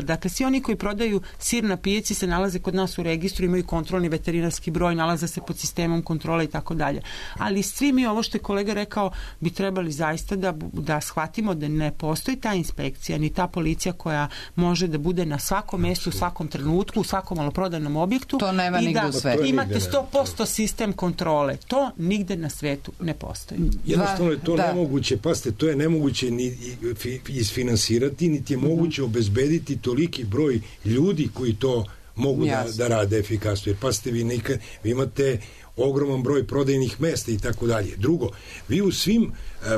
oni koji prodaju sir na pijaci se nalaze kod nas u registru, imaju kontrolni veterinarski broj, nalaze se pod sistemom kontrole i tako dalje. Ali svi mi ovo što je kolega rekao bi trebali zaista da, da shvatimo da ne postoji ta inspekcija ni ta policija koja može da bude na svakom mjestu, u svakom trenutku, u svakom maloprodajnom objektu. To nema i nigde u svetu. Da imate sto posto sistem kontrole. To nigde na svetu ne postoji. Jednostavno je to da. nemoguće, paste, to je nemoguće ni isfinansirati, niti je moguće obezbediti toliki broj ljudi koji to mogu da, da rade efikasno. Jer paste, vi, nekad, vi imate ogroman broj prodajnih mesta i tako dalje. Drugo, vi u svim,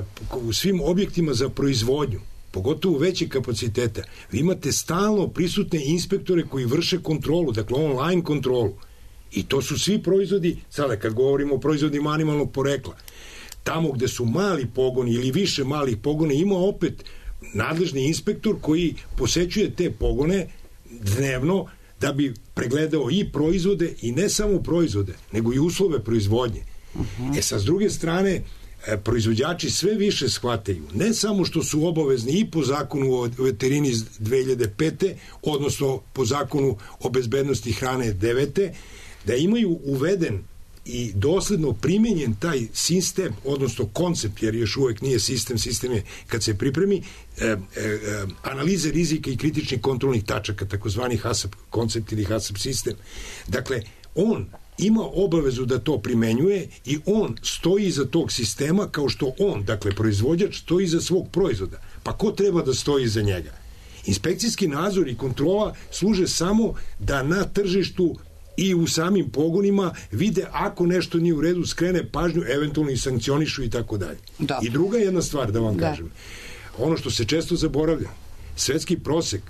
u svim objektima za proizvodnju, pogotovo veće kapaciteta, vi imate stalno prisutne inspektore koji vrše kontrolu, dakle online kontrolu. I to su svi proizvodi, sada kad govorimo o proizvodima animalnog porekla, tamo gde su mali pogoni ili više malih pogona, ima opet nadležni inspektor koji posećuje te pogone dnevno da bi pregledao i proizvode i ne samo proizvode, nego i uslove proizvodnje. Uh-huh. E sad, s druge strane, proizvođači sve više shvataju, ne samo što su obavezni i po zakonu o veterini iz dve hiljade pete, odnosno po zakonu o bezbednosti hrane devete, da imaju uveden i dosledno primenjen taj sistem, odnosno koncept, jer još uvek nije sistem, sistem je kad se pripremi, e, e, analize rizika i kritičnih kontrolnih tačaka, takozvani HACCP koncept ili HACCP sistem. Dakle, on ima obavezu da to primenjuje i on stoji iza tog sistema kao što on, dakle proizvođač, stoji iza svog proizvoda. Pa ko treba da stoji iza njega? Inspekcijski nadzor i kontrola služe samo da na tržištu i u samim pogonima vide ako nešto nije u redu, skrene pažnju, eventualno i sankcionišu i tako dalje. I druga jedna stvar da vam da. kažem, ono što se često zaboravlja, svetski prosek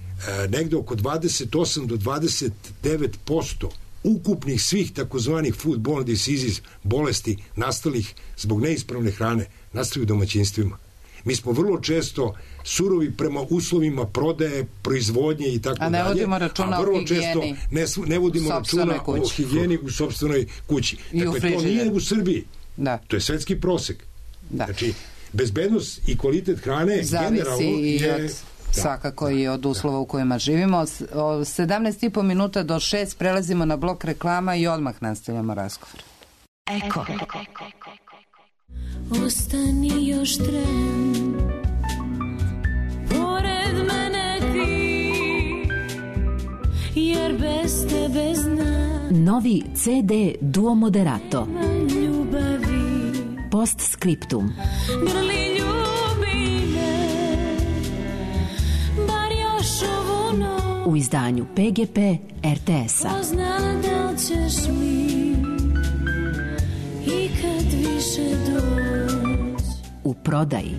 e, negde oko dvadeset osam do dvadeset devet posto ukupnih svih takozvanih foodborne diseases, bolesti nastalih zbog neispravne hrane, nastaju u domaćinstvima. Mi smo vrlo često surovi prema uslovima prodaje, proizvodnje i tako dalje. A ne vodimo računa o higijeni. Ne, ne vodimo računa kući. o higijeni u sopstvenoj kući. I dakle, to nije u Srbiji. Da. To je svetski prosek. Da. Znači, bezbednost i kvalitet hrane zavisi generalno je... Od... Da, svakako i od uslova u kojima živimo. O sedamnaest i po minuta do šest prelazimo na blok reklama i odmah nastavljamo razgovor. Eko. Ostani još tren, pored mene ti, jer bez tebe znam. Novi ce de Duo Moderato. Ljubavi. Post scriptum. Grli ljubi me, bar još ovu noć. U izdanju pe ge pe er te es-a. Pozna da ćeš mi i kad više doć. U prodaji.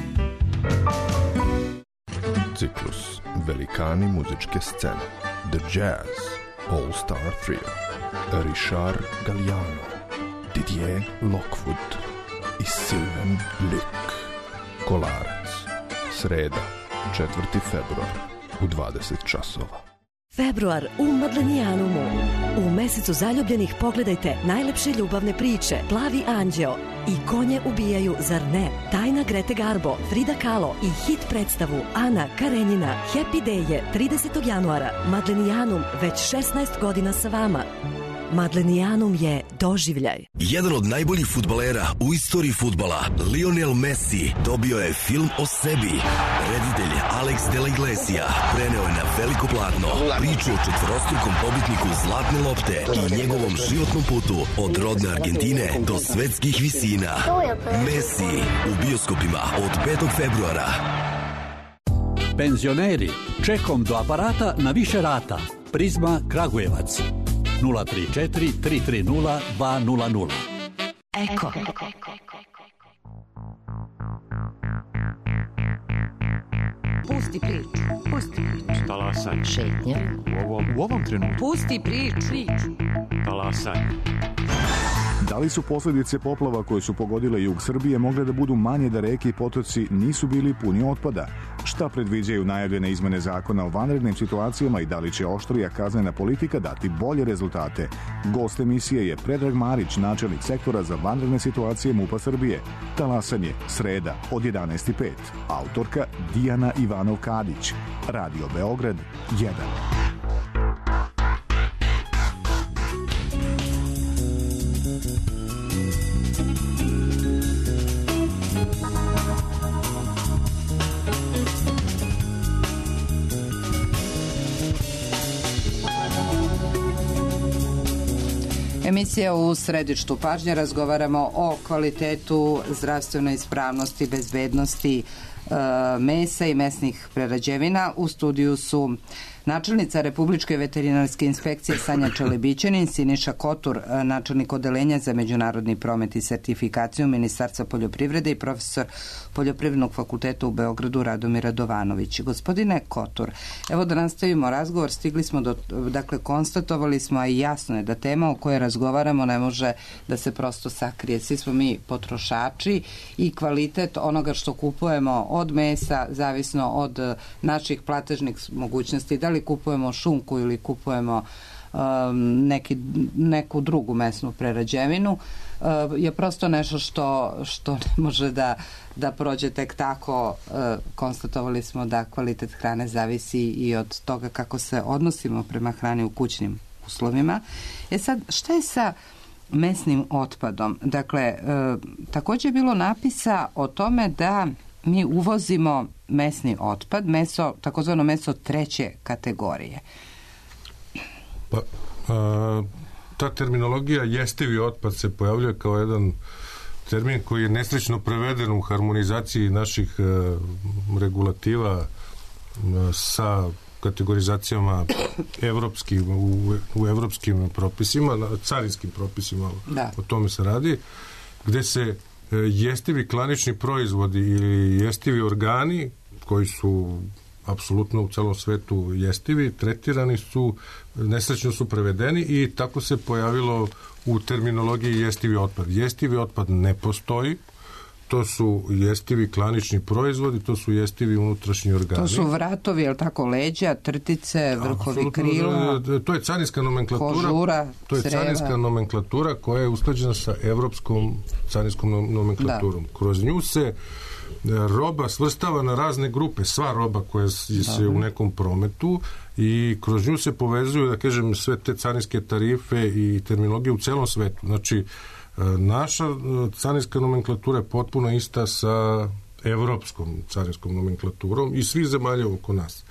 Ciklus Velikani muzičke scene, The Jazz All Star Trio, Richard Galliano, Didier Lockwood i Sylvain Luc. Kolarac, sreda, četvrti februar u dvadeset časova. Februar u Madlenijanumu. U mesecu zaljubljenih pogledajte najlepše ljubavne priče Plavi anđeo i Konje ubijaju, zar ne? Tajna Grete Garbo, Frida Kahlo i hit predstavu Ana Karenjina. Happy Day je tridesetog januara. Madlenijanum već šesnaest godina sa vama. Madlenijanum je doživljaj. Jedan od najboljih fudbalera u istoriji fudbala, Lionel Messi, dobio je film o sebi. Reditelj Alex de la Iglesia preneo je na veliko platno priču o četvorostrukom pobitniku Zlatne lopte i njegovom životnom putu od rodne Argentine do svetskih visina. Messi u bioskopima od petog februara. Penzioneri, čekom do aparata na više rata. Prizma Kragujevac. nula tri četiri tri tri nula dva nula nula. Eko. Pusti priču, pusti priču. Talasaj. Šetnja. U ovom, u ovom trenutku. Pusti priču. Talasaj. Da li su posljedice poplava koje su pogodile jug Srbije mogle da budu manje da reke i potoci nisu bili puni otpada? Šta Šta predviđaju najavljene izmene zakona o vanrednim situacijama i da li će oštrija kaznena politika dati bolje rezultate? Gost emisije je Predrag Marić, načelnik sektora za vanredne situacije MUP-a Srbije. Talasanje, sreda od jedanaest i pet. Autorka Dijana Ivanov-Kadić. Radio Beograd jedan. Emisija U središtu pažnje, razgovaramo o kvalitetu, zdravstvenoj ispravnosti, bezbednosti e, mesa i mesnih prerađevina. U studiju su načelnica Republičke veterinarske inspekcije Sanja Čelebićanin, Siniša Kotur, načelnik odeljenja za međunarodni promet i sertifikaciju Ministarstva poljoprivrede i profesor Poljoprivrednog fakulteta u Beogradu Radomir Radovanović. Gospodine Kotur, evo da nastavimo razgovor, stigli smo do, dakle, konstatovali smo, a i jasno je da tema o kojoj razgovaramo ne može da se prosto sakrije. Svi smo mi potrošači i kvalitet onoga što kupujemo od mesa, zavisno od naših platežnih mogućnosti, da li kupujemo šunku ili kupujemo um, neki, neku drugu mesnu prerađevinu, uh, je prosto nešto što, što ne može da, da prođe tek tako. Uh, konstatovali smo da kvalitet hrane zavisi i od toga kako se odnosimo prema hrani u kućnim uslovima. E sad, šta je sa mesnim otpadom? Dakle, uh, također je bilo napisa o tome da mi uvozimo mesni otpad, meso, takozvano meso treće kategorije. Pa, a, ta terminologija jestivi otpad se pojavljuje kao jedan termin koji je nesrećno preveden u harmonizaciji naših a, regulativa a, sa kategorizacijama evropskim, u, u evropskim propisima, carinskim propisima, da. O tome se radi, gde se jestivi klanični proizvodi ili jestivi organi koji su apsolutno u celom svetu jestivi, tretirani su, nesrećno su prevedeni i tako se pojavilo u terminologiji jestivi otpad. Jestivi otpad ne postoji, to su jestivi klanični proizvodi, to su jestivi unutrašnji organi. To su vratovi, je li tako, leđa, trtice, vrhovi krila, to je carinska nomenklatura, kožura, to je creva. carinska nomenklatura koja je usklađena sa evropskom carinskom nomenklaturom. Da. Kroz nju se roba svrstava na razne grupe, sva roba koja je se u nekom prometu i kroz nju se povezuju, da kažem, sve te carinske tarife i terminologije u celom svetu. Znači, naša carinska nomenklatura je potpuno ista sa evropskom carinskom nomenklaturom i svih zemalja oko nas.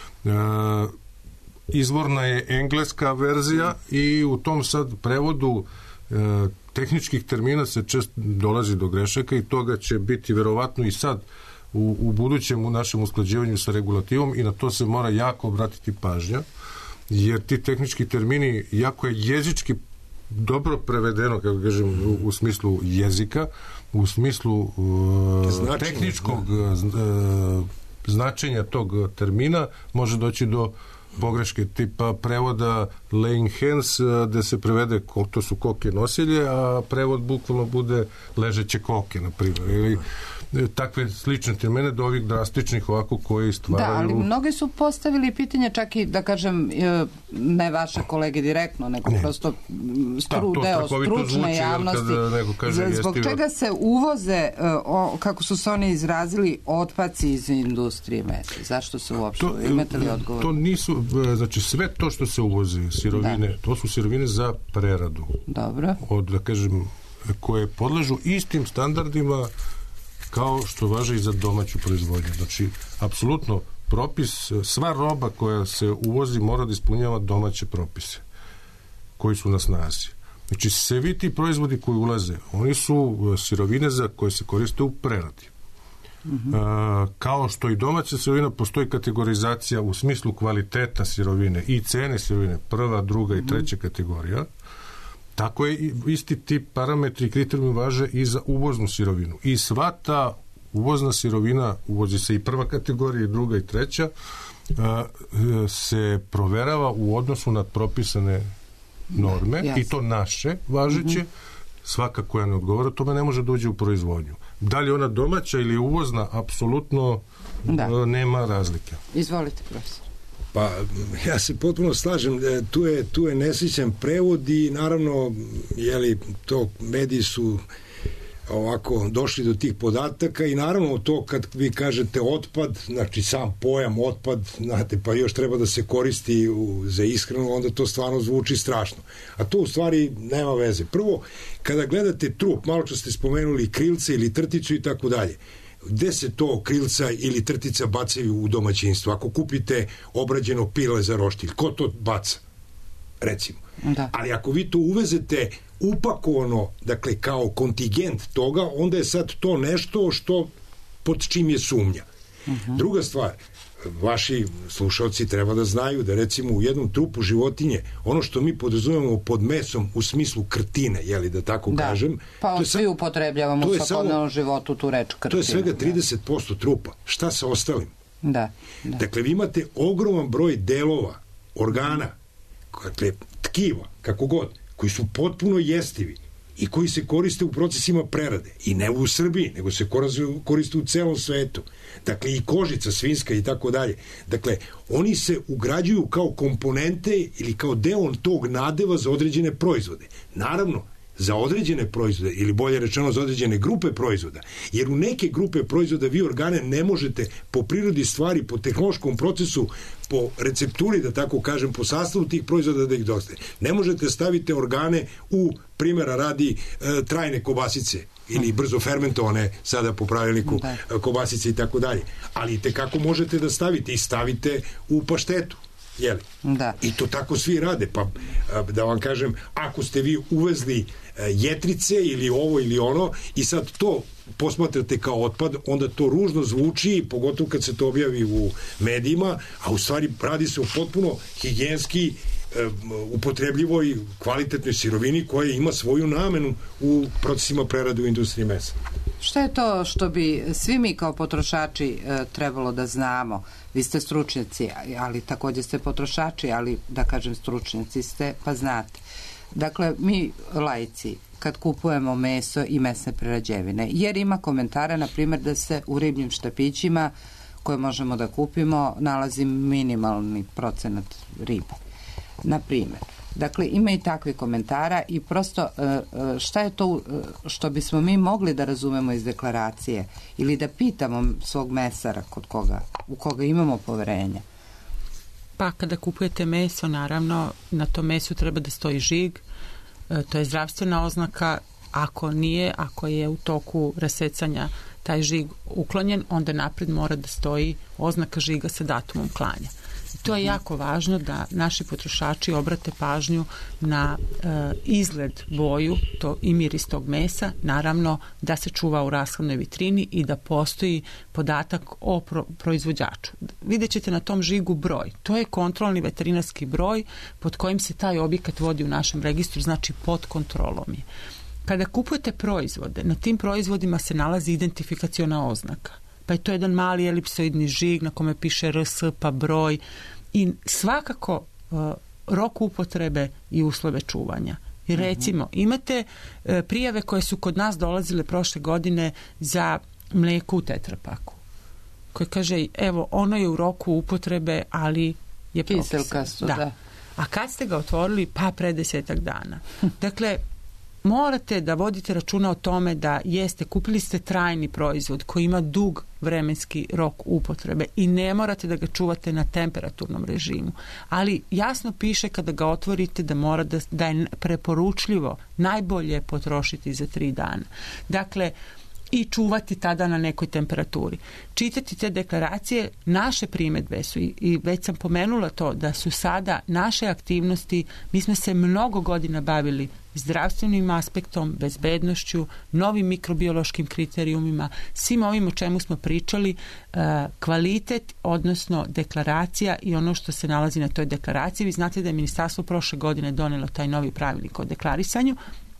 Izvorna je engleska verzija i u tom sad prevodu tehničkih termina se često dolazi do grešaka i toga će biti verovatno i sad u, u budućem u našem usklađivanju sa regulativom i na to se mora jako obratiti pažnja, jer ti tehnički termini, jako je jezički dobro prevedeno, kako kažem, u, u smislu jezika, u smislu uh, tehničkog uh, značenja tog termina može doći do pogreške tipa prevoda laying hens, gde se prevede, to su koke nosilje, a prevod bukvalno bude ležeće koke, na primjer, ili takve slične termine do ovih drastičnih ovako koji stvaraju... Da, ali mnogi su postavili pitanje, čak i da kažem ne vaše kolege direktno, nego ne. Prosto stru, da, deo stručne zvuči, javnosti. Kaže, zbog čega se uvoze, o, kako su se oni izrazili, otpaci iz industrije mesa? Zašto se uopšte? To, imate li odgovor? To nisu, znači sve to što se uvozi, sirovine, da. To su sirovine za preradu. Dobro. Od, da kažem, koje podležu istim standardima kao što važe i za domaću proizvodnju. Znači, apsolutno propis, sva roba koja se uvozi mora da ispunjava domaće propise koji su na snazi. Znači, svi ti proizvodi koji ulaze, oni su sirovine za koje se koriste u preradi. Mm-hmm. A, kao što i domaća sirovina, postoji kategorizacija u smislu kvaliteta sirovine i cene sirovine, prva, druga i treća kategorija. Tako je isti tip parametri i kriterijumi važe i za uvoznu sirovinu. I sva ta uvozna sirovina, uvozi se i prva kategorija i druga i treća, se proverava u odnosu na propisane norme, yes. I to naše važeće, mm-hmm. svaka koja ne odgovara tome ne može da uđe u proizvodnju. Da li ona domaća ili uvozna, apsolutno da. nema razlike. Izvolite, profesor. Pa, ja se potpuno slažem, tu je, tu je nesrećan prevod i naravno, jeli, to mediji su ovako došli do tih podataka i naravno to kad vi kažete otpad, znači sam pojam otpad, znate, pa još treba da se koristi u, za ishranu, onda to stvarno zvuči strašno. A to u stvari nema veze. Prvo, kada gledate trup, malo što ste spomenuli krilce ili trticu i tako dalje, gde se to krilca ili trtica bacaju u domaćinstvu? Ako kupite obrađeno pile za roštilj, ko to baca? Recimo. Da. Ali ako vi to uvezete upakovano, dakle kao kontingent toga, onda je sad to nešto što pod čim je sumnja. Uh-huh. Druga stvar, vaši slušalci treba da znaju da recimo u jednom trupu životinje, ono što mi podrazumemo pod mesom u smislu krtine, jeli da tako da. kažem, pa svi sam, upotrebljavamo u svakodnevnom životu tu reč krtina. To je svega trideset posto trupa. Šta sa ostalim? Da, da. Dakle, vi imate ogroman broj delova, organa, dakle, tkiva, kako god, koji su potpuno jestivi i koji se koriste u procesima prerade. I ne u Srbiji, nego se koriste u celom svetu. Dakle, i kožica svinjska i tako dalje. Dakle, oni se ugrađuju kao komponente ili kao deo tog nadeva za određene proizvode. Naravno, za određene proizvode, ili bolje rečeno za određene grupe proizvoda, jer u neke grupe proizvoda vi organe ne možete po prirodi stvari, po tehnološkom procesu, po recepturi, da tako kažem, po sastavu tih proizvoda da ih dostaje. Ne možete staviti organe u, primjera radi, e, trajne kobasice ili brzo fermentovane, sada po pravilniku, da. kobasice i tako dalje. Ali tekako možete da stavite i stavite u paštetu. Jeli? Da. I to tako svi rade. Pa da vam kažem, ako ste vi uvezli jetrice ili ovo ili ono i sad to posmatrate kao otpad, onda to ružno zvuči, pogotovo kad se to objavi u medijima, a u stvari radi se o potpuno higijenski upotrebljivoj kvalitetnoj sirovini koja ima svoju namenu u procesima prerade u industriji mesa. Šta je to što bi svi mi kao potrošači e, trebalo da znamo? Vi ste stručnjaci, ali takođe ste potrošači, ali da kažem stručnjaci ste, pa znate. Dakle, mi laici, kad kupujemo meso i mesne prerađevine, jer ima komentara, na primjer, da se u ribljim štapićima koje možemo da kupimo nalazi minimalni procenat ribe. Na primjer. Dakle, ima i takve komentara i prosto šta je to što bismo mi mogli da razumemo iz deklaracije ili da pitamo svog mesara kod koga, u koga imamo poverenja? Pa kada kupujete meso, naravno, na tom mesu treba da stoji žig, to je zdravstvena oznaka. Ako nije, ako je u toku rasecanja taj žig uklonjen, onda napred mora da stoji oznaka žiga sa datumom klanja. To je jako važno da naši potrošači obrate pažnju na e, izgled, boju to i miris tog mesa, naravno da se čuva u rashladnoj vitrini i da postoji podatak o pro, proizvođaču. Vidjet ćete na tom žigu broj. To je kontrolni veterinarski broj pod kojim se taj objekat vodi u našem registru, znači pod kontrolom je. Kada kupujete proizvode, na tim proizvodima se nalazi identifikaciona oznaka. Pa je to jedan mali elipsoidni žig na kome piše R S pa broj i svakako uh, rok upotrebe i uslove čuvanja. I recimo, imate uh, prijave koje su kod nas dolazile prošle godine za mlijeko u tetrapaku. Koje kaže, evo, ono je u roku upotrebe, ali je propisano. Da. da. A kad ste ga otvorili? Pa pre desetak dana. Dakle, morate da vodite računa o tome da jeste, kupili ste trajni proizvod koji ima dug vremenski rok upotrebe i ne morate da ga čuvate na temperaturnom režimu. Ali jasno piše kada ga otvorite da mora da, da je preporučljivo najbolje potrošiti za tri dana. Dakle, i čuvati tada na nekoj temperaturi. Čitati te deklaracije, naše primedbe su, i, i već sam pomenula to, da su sada naše aktivnosti, mi smo se mnogo godina bavili zdravstvenim aspektom, bezbednošću, novim mikrobiološkim kriterijumima, svim ovim o čemu smo pričali, kvalitet, odnosno deklaracija i ono što se nalazi na toj deklaraciji. Vi znate da je ministarstvo prošle godine donelo taj novi pravilnik o deklarisanju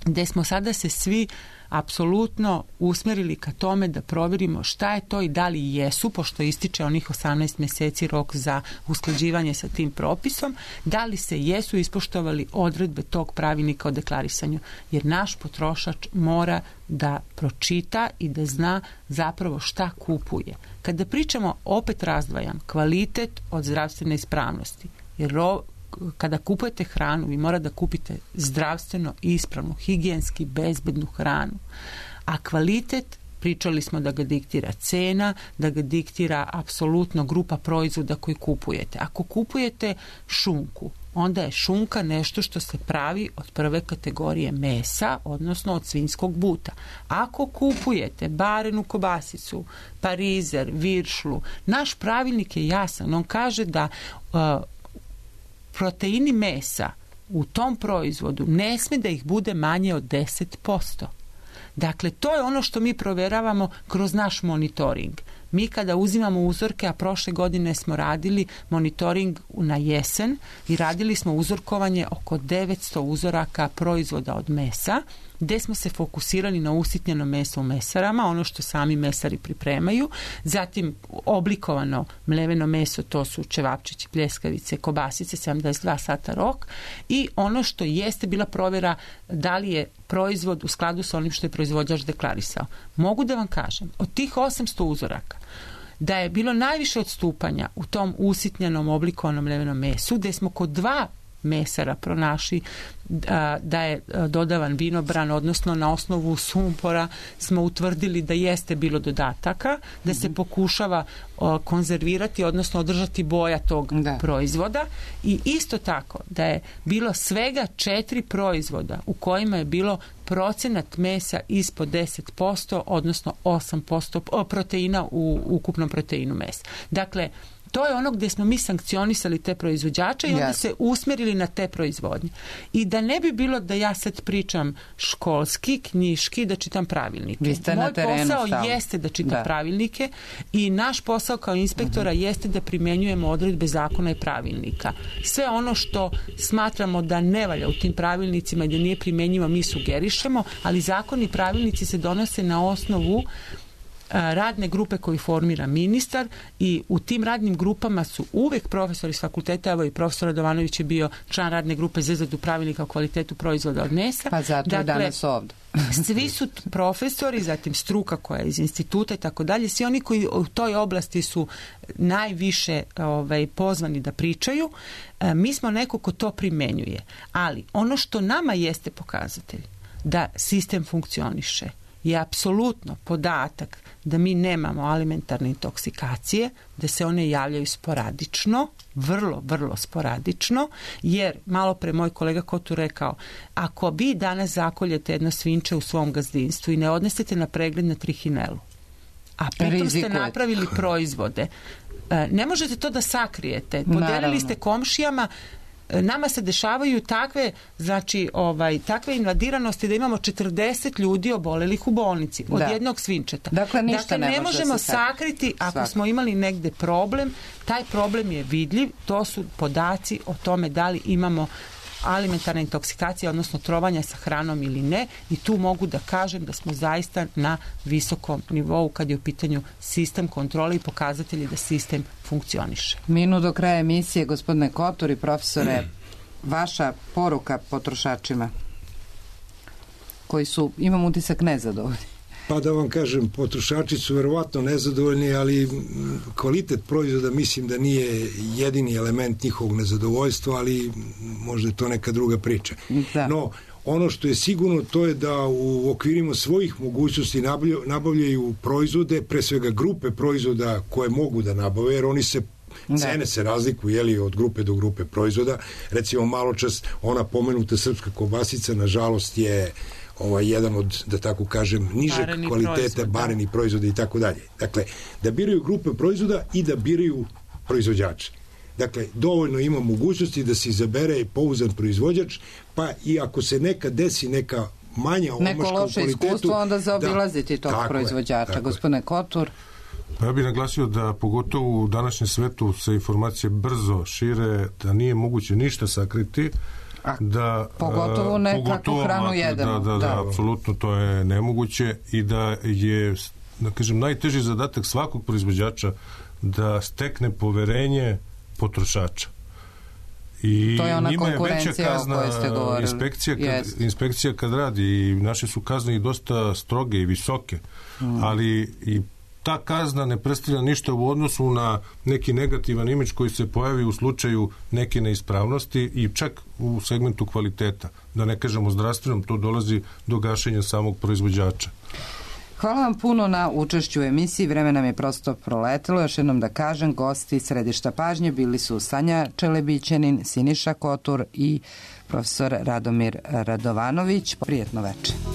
gde smo sada se svi apsolutno usmerili ka tome da provjerimo šta je to i da li jesu, pošto ističe onih osamnaest mjeseci rok za usklađivanje sa tim propisom, da li se jesu ispoštovali odredbe tog pravilnika o deklarisanju. Jer naš potrošač mora da pročita i da zna zapravo šta kupuje. Kada pričamo, opet razdvajam, kvalitet od zdravstvene ispravnosti. Jer ro, kada kupujete hranu, vi morate da kupite zdravstveno ispravnu, higijenski bezbednu hranu. A kvalitet, pričali smo da ga diktira cena, da ga diktira apsolutno grupa proizvoda koji kupujete. Ako kupujete šunku, onda je šunka nešto što se pravi od prve kategorije mesa, odnosno od svinjskog buta. Ako kupujete barenu kobasicu, parizer, viršlu, naš pravilnik je jasan. On kaže da uh, proteini mesa u tom proizvodu ne sme da ih bude manje od deset posto. Dakle, to je ono što mi provjeravamo kroz naš monitoring. Mi kada uzimamo uzorke, a prošle godine smo radili monitoring na jesen i radili smo uzorkovanje oko devetsto uzoraka proizvoda od mesa, gde smo se fokusirali na usitnjeno meso u mesarama, ono što sami mesari pripremaju, zatim oblikovano mleveno meso, to su čevapčići, pljeskavice, kobasice, sedamdeset dva sata rok, i ono što jeste bila provjera da li je proizvod u skladu sa onim što je proizvođač deklarisao. Mogu da vam kažem, od tih osamsto uzoraka, da je bilo najviše odstupanja u tom usitnjenom oblikovanom mlevenom mesu, gde smo kod dva mesara pronašli a, da je a, dodavan vinobran, odnosno na osnovu sumpora smo utvrdili da jeste bilo dodataka, da se pokušava a, konzervirati, odnosno održati boja tog da. proizvoda, i isto tako da je bilo svega četiri proizvoda u kojima je bilo procenat mesa ispod deset posto, odnosno osam posto proteina u ukupnom proteinu mesa. Dakle, to je ono gdje smo mi sankcionisali te proizvođače i onda yes. se usmjerili na te proizvodnje. I da ne bi bilo da ja sad pričam školski, knjiški, da čitam pravilnike. Moj posao stav. jeste da čitam da. pravilnike i naš posao kao inspektora uh-huh. jeste da primjenjujemo odredbe zakona i pravilnika. Sve ono što smatramo da ne valja u tim pravilnicima i da nije primjenjivo, mi sugerišemo, ali zakoni i pravilnici se donose na osnovu radne grupe koju formira ministar, i u tim radnim grupama su uvek profesori s fakulteta, evo i profesor Radovanović je bio član radne grupe za izradu pravilnika o kvalitetu proizvoda od mesa. Pa zato dakle, je danas ovdje. Svi su profesori, zatim struka koja je iz instituta i tako dalje, svi oni koji u toj oblasti su najviše ovaj, pozvani da pričaju. E, mi smo neko ko to primenjuje. Ali ono što nama jeste pokazatelj da sistem funkcioniše je apsolutno podatak da mi nemamo alimentarne intoksikacije, da se one javljaju sporadično, vrlo, vrlo sporadično, jer malo pre moj kolega Kotu rekao, ako vi danas zakoljete jedno svinče u svom gazdinstvu i ne odnesete na pregled na trihinelu, a pritom ste napravili proizvode, ne možete to da sakrijete. Podelili ste komšijama, nama se dešavaju takve, znači, ovaj, takve invadiranosti da imamo četrdeset ljudi obolelih u bolnici od da. jednog svinčeta. Dakle, ništa dakle, ne, ne možemo može sakriti ako Svaki. smo imali negde problem, taj problem je vidljiv, to su podaci o tome da li imamo alimentarna intoksikacija, odnosno trovanja sa hranom ili ne, i tu mogu da kažem da smo zaista na visokom nivou kad je u pitanju sistem kontrole i pokazatelji da sistem funkcioniše. Minut do kraja emisije, gospodine Kotor i profesore, vaša poruka potrošačima koji su, imam utisak, nezadovoljni. Pa da vam kažem, potrošači su verovatno nezadovoljni, ali kvalitet proizvoda mislim da nije jedini element njihovog nezadovoljstva, ali možda je to neka druga priča. Da. No, ono što je sigurno, to je da u okvirima svojih mogućnosti nabavljaju proizvode, pre svega grupe proizvoda koje mogu da nabave, jer oni se cene da. se razlikuju, jeli, od grupe do grupe proizvoda. Recimo, malo čas ona pomenuta srpska kobasica, nažalost, je ovaj jedan od, da tako kažem, nižeg bareni kvaliteta, proizvod, bareni proizvoda i tako dalje. Dakle, da biraju grupe proizvoda i da biraju proizvođače. Dakle, dovoljno ima mogućnosti da se izabere pouzdan proizvođač, pa i ako se neka desi neka manja omaška u kvalitetu... Neko loše iskustvo, onda zaobilaziti da, tog proizvođača. Gospodine Kotur? Pa ja bih naglasio da pogotovo u današnjem svetu se informacije brzo šire, da nije moguće ništa sakriti, da pogotovo ne kakvu hranu jedemo. Da, da, da, da, apsolutno to je nemoguće i da je, da kažem, najteži zadatak svakog proizvođača da stekne poverenje potrošača. I to je ona njima je veća kazna, o kojoj ste govorili. Inspekcija kad, inspekcija kad radi i naše su kazne i dosta stroge i visoke, mm. ali i ta kazna ne predstavlja ništa u odnosu na neki negativan imidž koji se pojavi u slučaju neke neispravnosti i čak u segmentu kvaliteta. Da ne kažemo zdravstvenom, to dolazi do gašenja samog proizvođača. Hvala vam puno na učešću u emisiji. Vreme nam je prosto proletelo. Još jednom da kažem, gosti Središta pažnje bili su Sanja Čelebićanin, Siniša Kotur i profesor Radomir Radovanović. Prijetno večer.